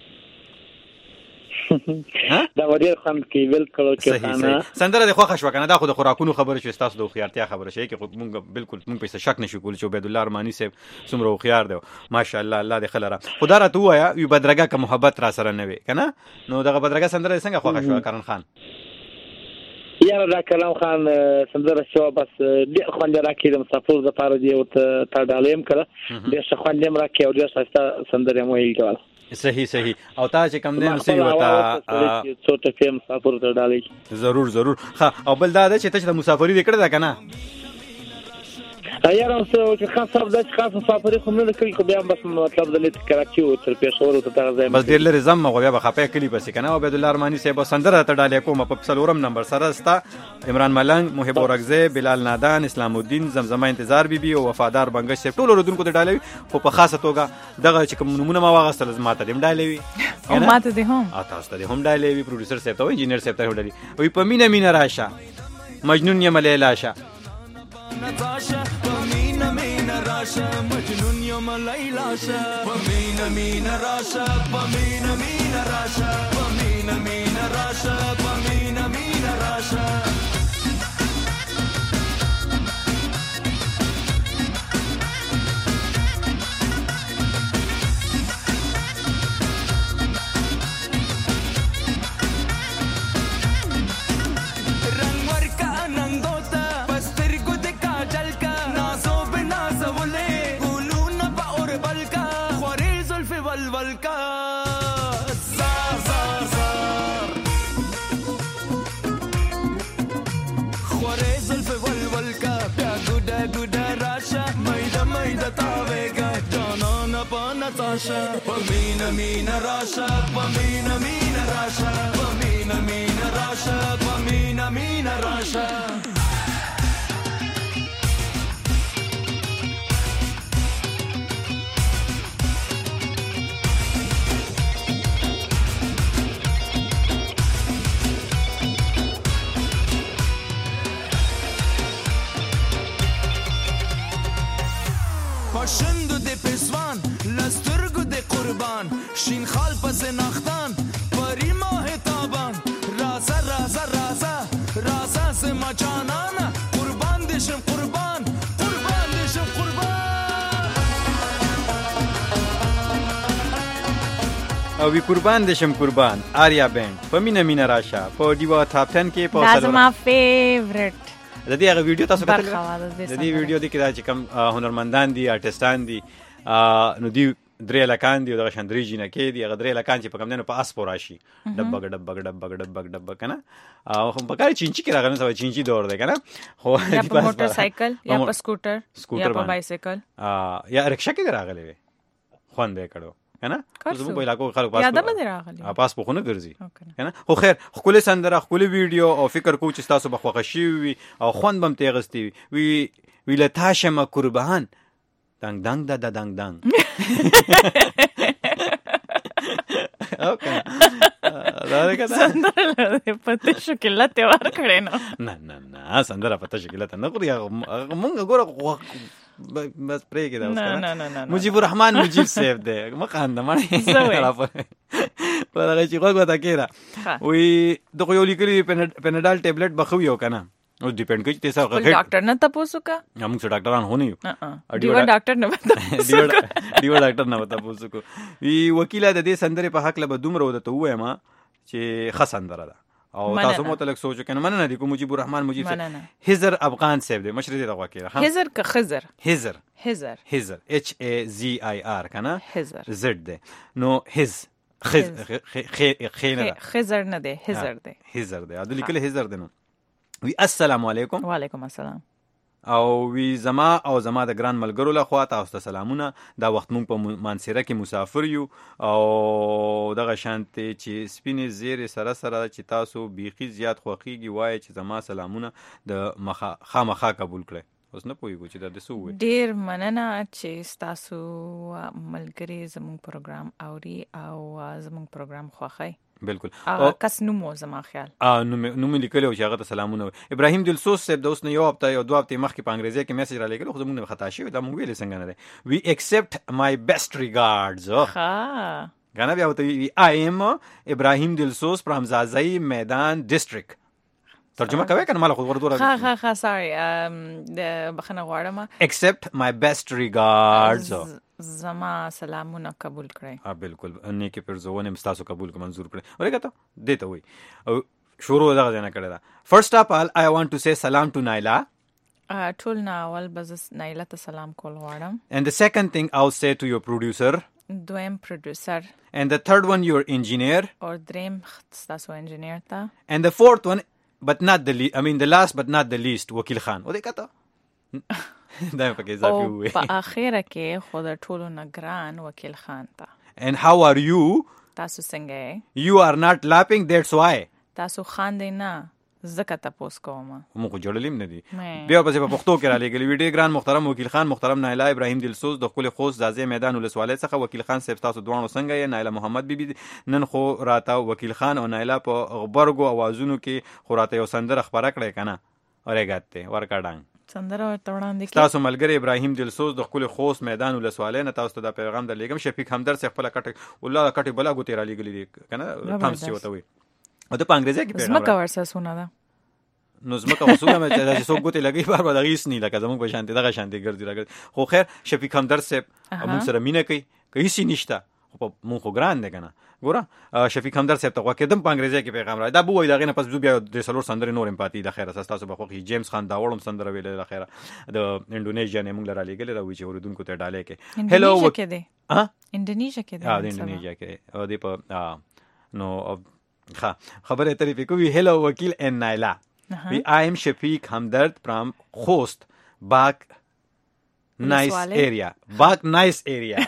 دا وړي خام کې بالکل کې خانه سندره د خوښ شو کنه دا خو د خوراکونو خبره شو تاسو د خيارتیا خبره شي کې مونږ بالکل مونږ په شک نشو کول چې عبید الله ارمانی صاحب څومره خيار دی ماشاءالله الله دې خلره خدا را ته وایا یو بدرګه که محبت را سره نه وي کنه نو دغه بدرګه سندره څنګه خوښ شو کرن خان یاره دا کلام خان سندره شو بس ډېر خوند راکې د مسافر د پاره دی او ته ډالیم کړه ډېر خوند هم راکې او ډېر ښه سندره مو یې کول صحیح او تا چې کم نه نسی وتا څو ټکه مسافر ته ډالې ضرور ها او بل دا چې ته د مسافری وکړه دا کنه یاره اوس چې خاص صاحب د خاص مسافرې خو نه کوي خو بیا بس مطلب د لیت کراچي او تر پېښور ته تر ځای بس ډیر لري زم غو بیا بخپه کلی پسې کنه عبد الله ارمانی صاحب سندره ته ډالې کوم په څلورم نمبر سره استا عمران ملنګ محب اورغزه بلال نادان اسلام الدین زمزمه انتظار بیبي او وفادار بنگش صاحب ټول ردونکو ته ډالې خو په خاصه توګه دغه چې کوم نمونه ما واغستل ماته دیم ډالې او ماته دې هم تاسو ته هم ډالې پروډوسر صاحب ته انجینر صاحب ته ډالې وي په مینا مینا راشه مجنون یم لیلا شه نتاشا پمینا مینا راشا مجنون یوم لیلا شا پمینا مینا راشا پمینا مینا راشا پمینا مینا راشا پمینا مینا راشا Natasha, pamina mina rasha, pamina mina rasha, pamina mina rasha, pamina mina rasha. پاشندو د پسوان لسترگو د قربان شین خال پس نختان پری ماه تابان رازا رازا رازا رازا زما جانانا قربان دشم قربان قربان دشم قربان او وی قربان دشم قربان آریا بند په مینا مینا راشه په دیوا ټاپ 10 کې په سره ما فیورټ د دې هغه ویډیو تاسو کتل د دې ویډیو د کې چې کوم هنرمندان دي آرټستان دي نو دی درې لکان دي د شندري جنہ کې دي هغه درې لکان چې په کوم نه په اسپو راشي ډبګ ډبګ ډبګ ډبګ ډبګ کنه او هم په کار چینچی کې راغلی سو چینچی دور دی کنه خو یا په موټر سایکل یا په سکوټر یا په بایسیکل یا رکشا کې راغلی وي خوان به کړو کنه زموږ په علاقو خلک پاس یاد مې راغلی پاس په خونه ګرځي کنه خو خیر خپل سندره خپل ویډیو او فکر کو چې تاسو بخوغه شي وي او خوان بم تیغستی وي وی لتاشه ما قربان دنګ دنګ دا دنګ دنګ اوکه دا کته سندره پته شکلت ته ور کړې نه سندره پته شکلت نه غوړي مونږ ګوره بس پرې کې دا اوس نه مجيب الرحمن مجيب سیف دی مخانده مړ په هغه چې غوږ وتا کېره وی دغه یو لیکلي پیناډال ټابلیټ بخو یو کنه او ډیپند کوي چې تاسو ډاکټر نه تاسو کا موږ څه ډاکټران هونه یو دیو ډاکټر نه وتا دیو ډاکټر نه وتا پوسو کو وی وکیل د دې سندره په حق له دومره ودته وایم چې خسندره ده او تاسو مو تلک سوچ کنه مننه دي کو مجيب الرحمن مجيب هزر افغان صاحب دی مشر دی دغه کېره هزر که خزر هزر H A Z I R کنه هزر زد دی نو هز خزر نه دی هزر دی عدل کله هزر دی نو وی السلام علیکم وعلیکم السلام او وی زما د ګران ملګرو له خوا تاسو ته سلامونه دا وخت مونږ په مانسیره کې مسافر یو او دغه شانتي چې سپینې زیرې سره چې تاسو بیخي زیات خوخیږي وای چې زما سلامونه د خامخا قبول کړئ اوس نه پوهیږو چې دا د څه وي ډیر مننه چې تاسو ملګری زموږ پروګرام اوري او زموږ پروګرام خوښي بالکل کس نومو زما خیال نوم لیکلو چې هغه ته سلامونه ابراهیم دلسوس صاحب د اوس نه یو هفته یو دوه هفته مخکې په انګریزي کې میسج را لګلو خو زموږ نه خطا شوی دا مونږ ویل څنګه نه دی وی ایکسپټ مای بیسټ ریګاردز غانا بیا وته آی ایم ابراهیم دلسوس فرام زازای میدان ډیسټریکټ ترجمه کوي کنه مال خو ورته ها سوري د بخنه غواړم ایکسپټ مای بیسټ ریګاردز زما سلامونه قبول کړئ بالکل نیکی پر زونه مستاسو قبول کو منظور کړئ ورګه دیته وي او شروع دغه نه کړی دا فرست اف آل آی وانټ ټو سے سلام ټو نایلا ټول ناول بز نایلا ته سلام کول غواړم and the second thing I'll say to your producer دویم پروډوسر and the third one your engineer or دریم تاسو انجینیر تا and the fourth one but not the the last but not the least وکیل خان او دې کته دا پکې اضافي وي. په اخره کې خو د ټولو نه ګران وکیل خان ته. And how are you? تاسو څنګه یې؟ You are not laughing, that's why. تاسو خاندئ نه، زکه تاسو کوم. موږ جوړلیم نه دي. بیا په پښتو کې را لګلې ویډیو ګران محترم وکیل خان، محترم نایله ابراهیم دلسوز د خپل خوست زازه میدان ولسوالۍ څخه. وکیل خان صاحب تاسو دوانو څنګه یې؟ نایله محمد بیبي نن خو راته وکیل خان او نایله په غبرګو اوازونو کې خو راته یو سندره خبره کړې کنه اورېګاته ورکاډنګ سندره ورته وړاندې کړه. تاسو ملګری ابراهیم دلسوز د خپل خوست میدان ولسوالۍ نه تاسو ته دا پیغام در لګم. شفیق همدرد صاحب خپل کټ والله کټ بلا ګوتې را لګلې دي کنه تمسي وته وي او د پنګریزه کې پیغام زما کا ورسه سونه ده نو زمکه وسوله مې چې څوک ګوتې لګي بار بار غیس نه لکه زموږ په شانتي دغه شانتي ګرځي راګرځي. خو خیر شفیق همدرد صاحب موږ سره مینه کوي هیڅ نشته خو مونږ خو ګران دی کنه. ګوره شفیق همدرد صاحب ته غوکېدم په انګریزي کې پیغام را دا بو وای دغه نه پس بیا د سلور سندره نور امپاتی د خیره تاسو به خو جیمز خان دا وړم سندره ویلې د خیره د انډونیشیا نه موږ لرا لګل دا وی چې اوردونکو ته ډالې کې هلو وکړه ها انډونیشیا کې دا انډونیشیا کې او دی په نو خبره تعریف کوي. هلو وکیل ان نایلا I am Shafiq Hamdard from Khost Bak nice area Bak nice area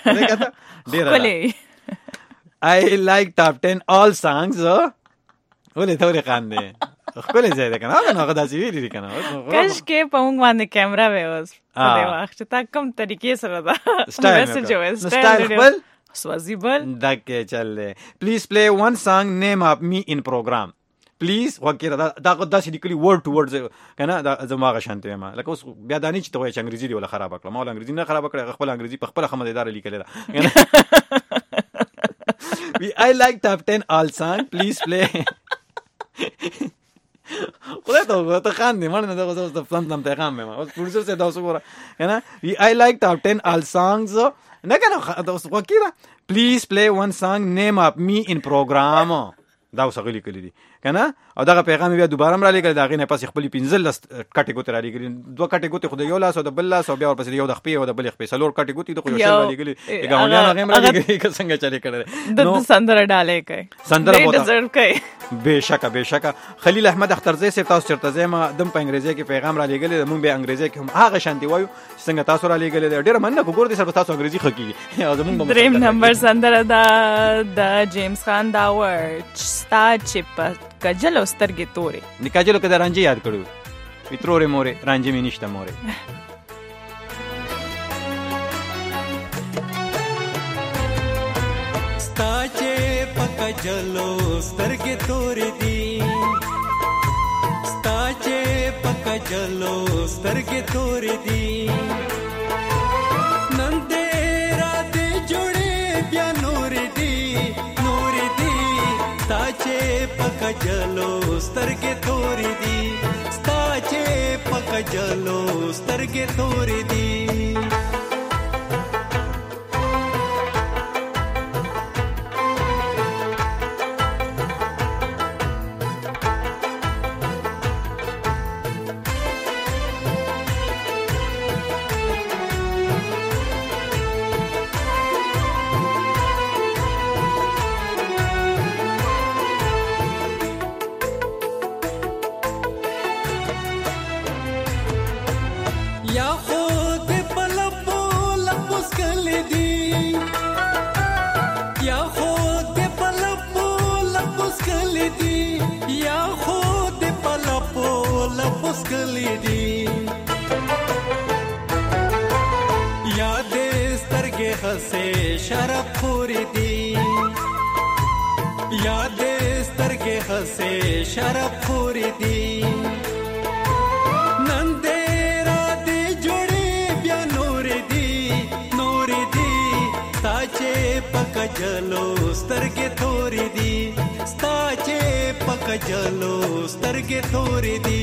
I like top 10 all songs ولې ته خاندې خپل ځای ده کنه هغه داسې ویلي کنه کاش کې په موږ باندې کیمرا وې اوس په دې وخت ته کوم طریقې سره دا میسج وې سټایل خپل سوازیبل دا کې چل پلیز پلی one song name of me in program پلیز وکړه دا داسې لیکلي ورډ ټو ورډ کنه دا زماغه شانته ما لکه اوس بیا دانی چې ته وایې چې انګریزي دی ولا خراب کړه ما ول انګریزي نه خراب کړه خپل انګریزي په خپل خمدار لیکل دا I like top 10 all song please play خدای ته خان دی مړ نه دا اوس د پلان نام پیغام ما اوس پروډوسر څه دا اوس وره کنه I like top 10 all songs نه کنه دا اوس وکړه please play one song name of me in program دا اوس غلي کړی دي کنه او دغه پیغام بیا دوباره را لګل دا غینه پس خپل 15 کټه ګوت را لګل دوه کټه ګوت خو د یو لاس او د بل لاس او بیا ورپسې یو د خپې او د بل خپې سلور کټه ګوت د خو یو را لګل ګاونډیان هغه را لګل که څنګه چلے کړل د سندره ډالې کوي سندره بوته ډیزرو کوي بشکه خلیل احمد اخترزی صاحب تاسو چرته زما دم په انګریزي کې پیغام را لګل مونږ به انګریزي کې هم هغه شانتي وایو څنګه تاسو را لګل ډیر مننه کو ګور دي سر تاسو انګریزي خکې او زمونږ دریم نمبر سندره د جیمز خان دا ورډ ستا چپ کجل او سترګې تورې نکاجلو کې د رانجي یاد کړو وترورې مورې رانجي مې نشته مورې ستا چې پکجلو سترګې تورې دي ستا چې پکجلو سترګې تورې دي نن دې راتې جوړې بیا نورې ستا چې پکجلو سترګې تورې دي ستا چې پکجلو سترګې تورې دي شرف خوري دي یاد سترګې خسه شرف خوري دي نن دې را دې جوړې بیا نور دي ستا چې پکجلو سترګې تورې دي ستا چې پکجلو سترګې تورې دي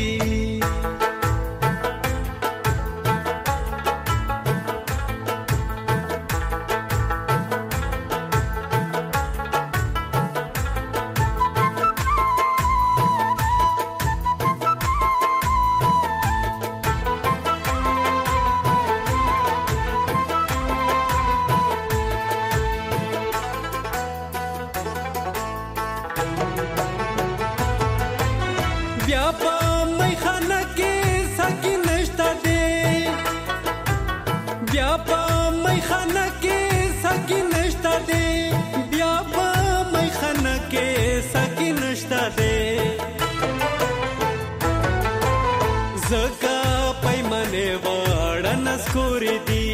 خانه کې سکی نشته دی بیا په مې خانه کې سکی نشته دی زکا پیمانه واړه نسکوري دی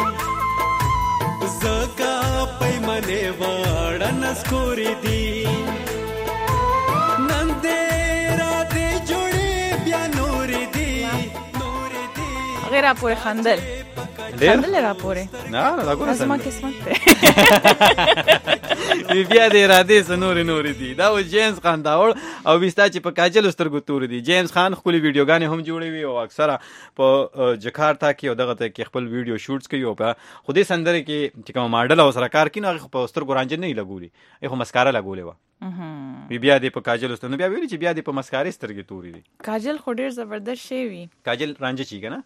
زکا پیمانه واړه نسکوري دی نن دې را دې جوړې بیا نور دی غیر پورې خندل را پورې نه دا ګور زما قسمت ده بیا دې را دې سنور دي دا و جیمز خان داور او وستا چې په کاجل سترګو تور دي جیمز خان خپل ویډیوګانې هم جوړوي او اکثره په جکارتا کې او دغه ته کې خپل ویډیو شوټس کوي او په خودي سندره کې چې کوم ماډل او سره کار کینو هغه په سترګو رانجه نه لګولي هغه مسکارا لګولې و بیا دې په کاجل ستنو بیا ویلي چې بیا دې په مسکارې سترګې تورې دي کاجل خو ډیر زبردست شی وی کاجل رانجه چی کنه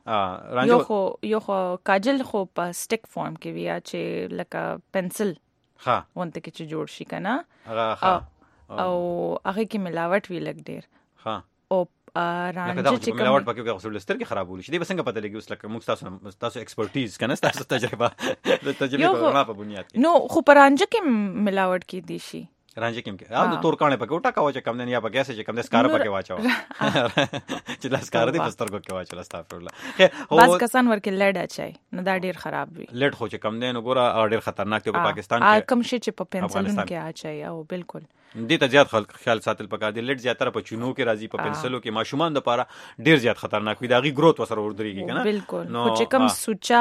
رانجه یو خو کاجل خو په سټیک فارم کې وی چې لکه پنسل ها وانته کې چې جوړ شي کنه هغه او هغه کې ملاوت وی لګ ډیر ها او رانجه چې ملاوت پکې کې غوښتل سترګې خرابول شي دې بسنګ پته لګي اوس لکه موږ تاسو ایکسپرټیز کنه تاسو تجربه په بنیاد کې نو خو پرانجه کې ملاوت کې دي شي رانجه کې او د تور کانه پکې وټا کاوه چې کم نه یا پکې چې کم د سکار پکې واچو چې د سکار دې پسترګو کې واچو استغفر الله بس کسان ورکه لډ اچای نو دا ډیر خراب وي لډ خو چې کم نه نو ګوره ډیر خطرناک دی په پاکستان کې کم شي چې په پنسلونو کې اچای او بالکل دې ته زیات خیال ساتل پکار دي لډ زیاتره په چونو کې راځي په پنسلو کې ماشومان د پاره ډیر زیات خطرناک وي دا غي گروث وسره وردريږي کنه بالکل خو چې کم سوچا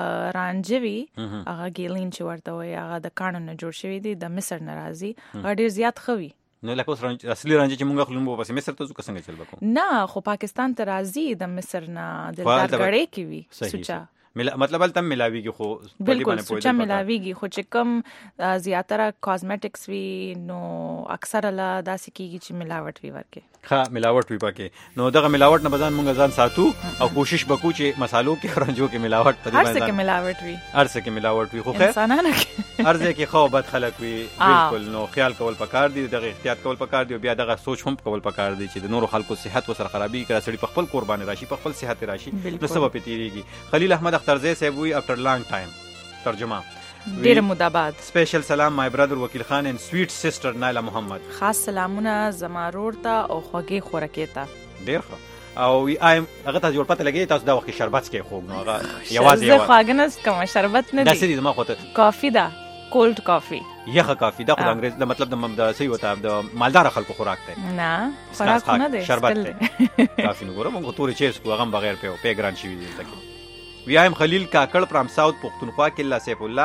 رانجوي هغه ګیلین چې ورته وي هغه د کانو نه جوړ شوی دی د مصر ناراضي ډیر زیات خوي نو لکه اوس اصلي رانجه چې مونږ خلونو په مصر ته څنګه چل وکړو نه خو پاکستان ته راځي د مصر نه د دارګړې کې وي سوچا مطلب تم ملاویږي خو بالکل سوچا ملاویږي خو چې کم زیاتره کاسمیټکس وی نو اکثر لا داسې کیږي چې ملاوټ وی ورکه ها ملاوټ وی پکې نو دغه ملاوټ نه بزان مونږ ځان ساتو او کوشش وکړو چې مصالو کې رنجو کې ملاوټ پدې باندې هرڅه کې ملاوټ وی هرڅه کې ملاوټ وی خو خیر انسانانه ارزه کې خو بد خلک وی بالکل نو خیال کول پکار دي دغه احتیاط کول پکار دي بیا دغه سوچ هم کول پکار دي چې د نورو خلکو صحت وسره خرابي کړه سړي په خپل قرباني راشي په خپل صحت راشي نو سبب پیتیږي خلیل احمد اخترزی صاحب وی after long time ترجمه ډیر مدابات سپیشل سلام my brother وکیل خان and sweet sister نایلا محمد خاص سلامونه زمارور ته او خوږی خورکې ته ډیر ښه او هغه ته جوړ پته لګي تاسو دا وخت شربت کې خوګ نو هغه یوازې زه خواګنس کوم شربت نه دی داسې ما خوته کافی دا کولډ کافی یخه کافی دا خو د انګریز د مطلب د صحیح وته د مالدار خلکو خوراک دی نه خوراک نه دی شربت کافی نو ګورم موږ تورې چیرس کو هغه بغیر په ګران شي وي تکي We am Khalil Kakad from South Pukhtunkhwa Killa Saifullah.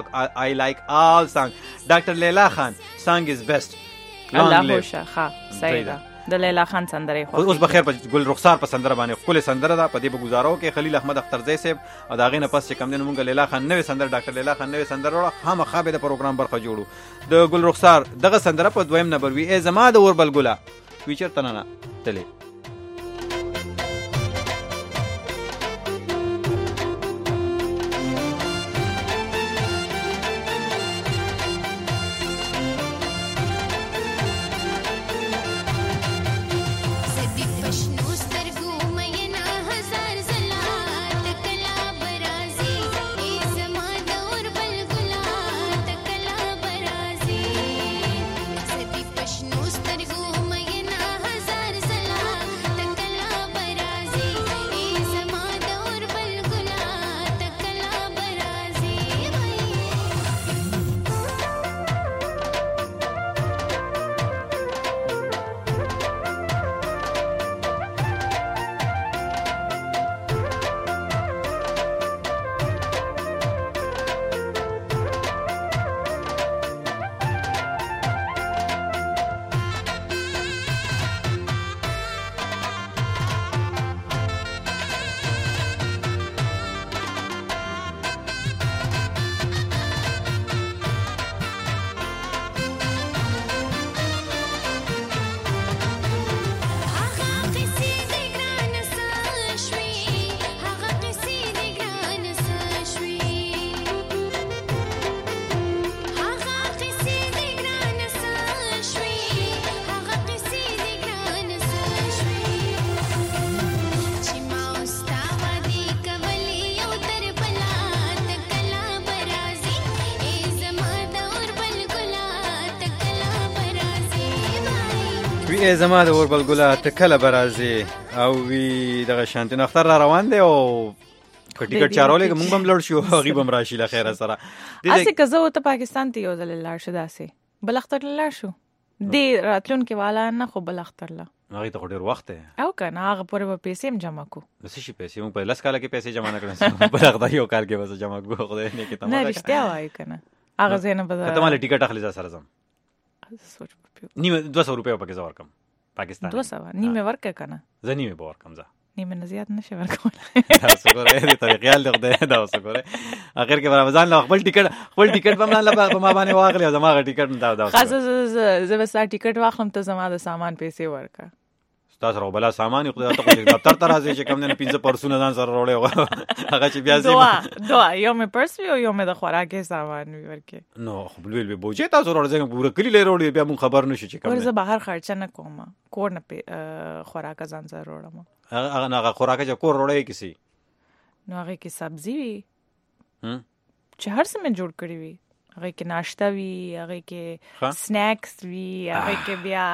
I like all songs. Dr. Leila Khan song is best. Allah hosha kha saida د لیلا خان سندره خو اوس بخیر په ګل رخسار په سندره باندې خپل سندره ده په دې بګزارو کې خلیل احمد اخترزی صاحب او دا غینه پس چې کم دین مونږ لیلا خان نوې سندره ډاکټر لیلا خان نوې سندره هم خابه د پروګرام برخه جوړو د ګل رخسار دغه سندره په دویم نمبر وی ای زما د اور بلګلا فیچر تنانا تله Sargo, my na hazar salam. ای زما د اوربل ګله ته کله به راځې او وي دغه شانتي نو اختر را روان دی او که ټیکټ چارولې که مونږ به هم لړ شو هغې به هم راشي له خیره سره هسې که زه ورته پاکستان ته یو ځل لاړ شو داسې بل اختر لاړ شو دې راتلونکي والا نه خو بل اختر له هغې ته خو ډېر وخت دی او که نه هغه پورې به پیسې هم جمع کړو د څه شي پیسې مونږ په 10 کاله کې پیسې جمع نه کړو بل اختر یو کال کې به جمع کړو خدای نیکې تمام نه رښتیا وایو که نه هغه ځای نه به که ته ماله ټیکټ اخلې زه سره ځم نیمه 200 روپۍ به پکې زه ورکړم پاکستان 200 نیمه ورکړه که نه زه نیمه به ورکړم زه نیمه نه زیات نشي ورکولی دا څه ګورې دې طریقې حال دی خدای دا څه ګورې اخر کې به رمضان له خپل ټیکټ به مله په ما باندې واخلې او زما هغه ټیکټ دا خاصه زه به ستا ټیکټ واخلم ته زما د سامان پیسې ورکړه تاسو سره بلا سامان خو ته خو دفتر ته راځي چې کوم نه 15 پرسونه ځان سره وروړې هغه چې بیا زی دوا یو مې پرس وی او یو مې د خوراکي سامان وی ورکې نو خو بل به بوجه تاسو راځي پوره کلی لروړې بیا مون خبر نشي چې کوم ورزه بهر خرچه نه کوم کور نه خوراک ځان سره وروړم هغه نه خوراک چې کور وروړې کسی نو هغه کې سبزی وی چې هر څه مې جوړ کړی وی هغه کې ناشته وی هغه کې سنیکس وی هغه کې بیا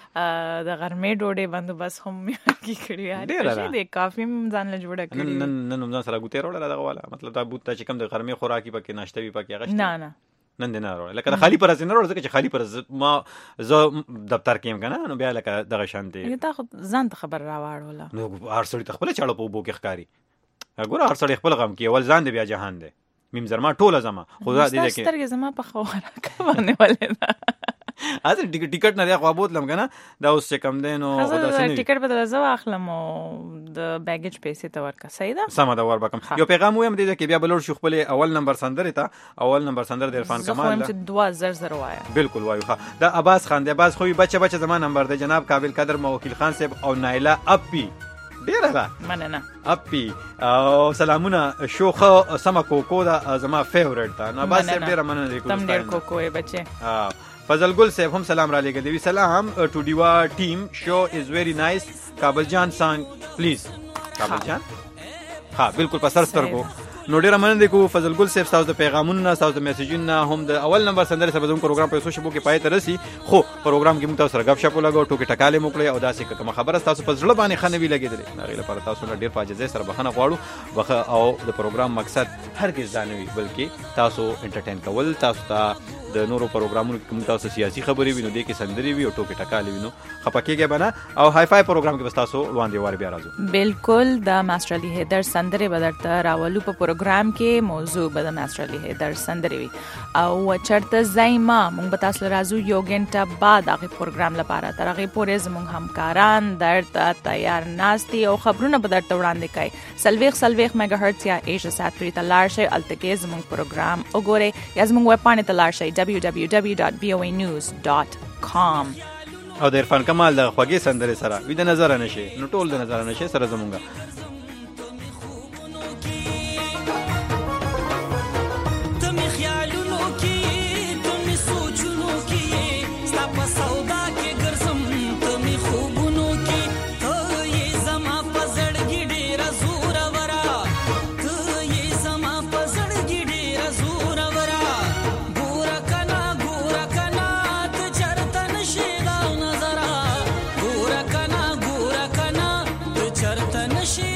د غرمې ډوډۍ بندوبست هم کې کړی دی د کافي ځان له جوړه کړی نن ځان سره ګوتې وروړل دغه والا مطلب دا بوت چې کوم د غرمې خوراکي پکې ناشته وی پکې هغه نه نن نه وروړل لکه خالی پر ځنه وروړل ځکه چې خالی پر ما زه دفتر کې یم کنه نو بیا لکه دغه شانتي دا ځان ته خبر راوړل نو هر سړی خپل چاړو په بو کې ښکاری وګوره هر سړی خپل غم کې ول ځان دی بیا جهان دی میم زرما ټوله زما خدا دې کې سترګې زما په خوراک باندې ولې دا اته ټیکټ نه دی خو بوتلم کنه دا اوس چې کم دی نو دا ټیکټ بدل زو اخلم او د بیګیج پیسې ته ورکا صحیح ده سم دا ور بکم یو پیغام وایم دې کې بیا بلور شو خپل اول نمبر سندره ته اول نمبر سندره د عرفان کمال زه 2000 وایا بالکل وایو ښه دا عباس خان دی عباس خو بچه زما نمبر دی جناب قابل قدر موکل خان صاحب او نایلا اپی ډیره ده مننه اپی او سلامونه شوخه سما کوکو دا زما فیورټ ده نو بس ډیره مننه کوم تم ډیر کوکو یې بچي فضل ګل صاحب هم سلام را لګی دی سلام ټو ډیوا ټیم شو از ویری نایس کابل جان سانګ پلیز کابل جان ها بالکل په سر سترګو نو ډیره مننه کوم فضل ګل صاحب تاسو د پیغامونو تاسو د میسجونو هم د اول نمبر سندره سره زموږ پروګرام په سوشل میډیا کې پای ته رسي خو پروګرام کې موږ تاسو سره غب شپ لګو ټوکې ټکالې موکړي او داسې کوم خبره تاسو په ځړ باندې خنوي لګیدل هغه لپاره تاسو نه ډیر پاجزه سره بخنه غواړو بخه او د پروګرام مقصد هرگز ځانوي بلکې تاسو انټرټین کول تاسو ته د نورو پروګرامونو کې کوم تاسو سیاسي خبرې وینو د کې سندري وي او ټوکې ټکالې وینو خپکیږي بنا او های فای پروګرام کې بس تاسو وړاندې وار بیا راځو بالکل د ماستر علي هیدر سندري بدرته راولو په پروګرام کې موضوع به د ماستر علي هیدر سندري وي او چرته زایما مونږ به تاسو راځو یو غنټه بعد هغه پروګرام لپاره تر هغه پورې زموږ همکاران درته تیار ناستي او خبرونه به درته وړاندې کوي سلويخ میگا هرتز یا ایشیا ساتری ته لاړ شئ الته زموږ پروګرام وګورئ یا زموږ ویب پاڼې ته لاړ شئ www.voanews.com او د عرفان کمال د خوږی سندره سره وې د نظر نشي نو ټول د نظر نشي سره زمونږه She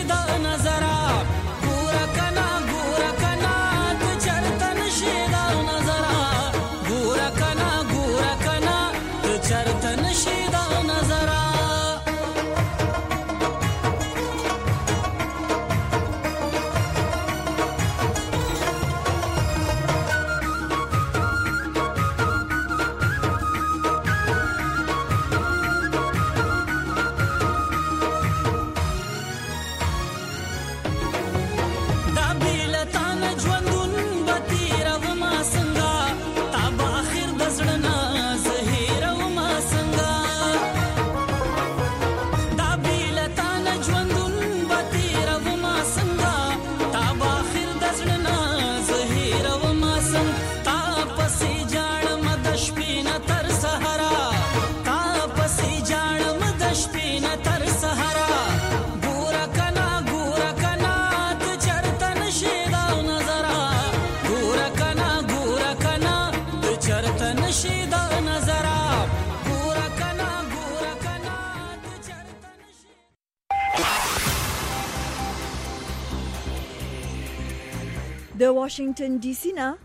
د واشنگټن ډي سي نه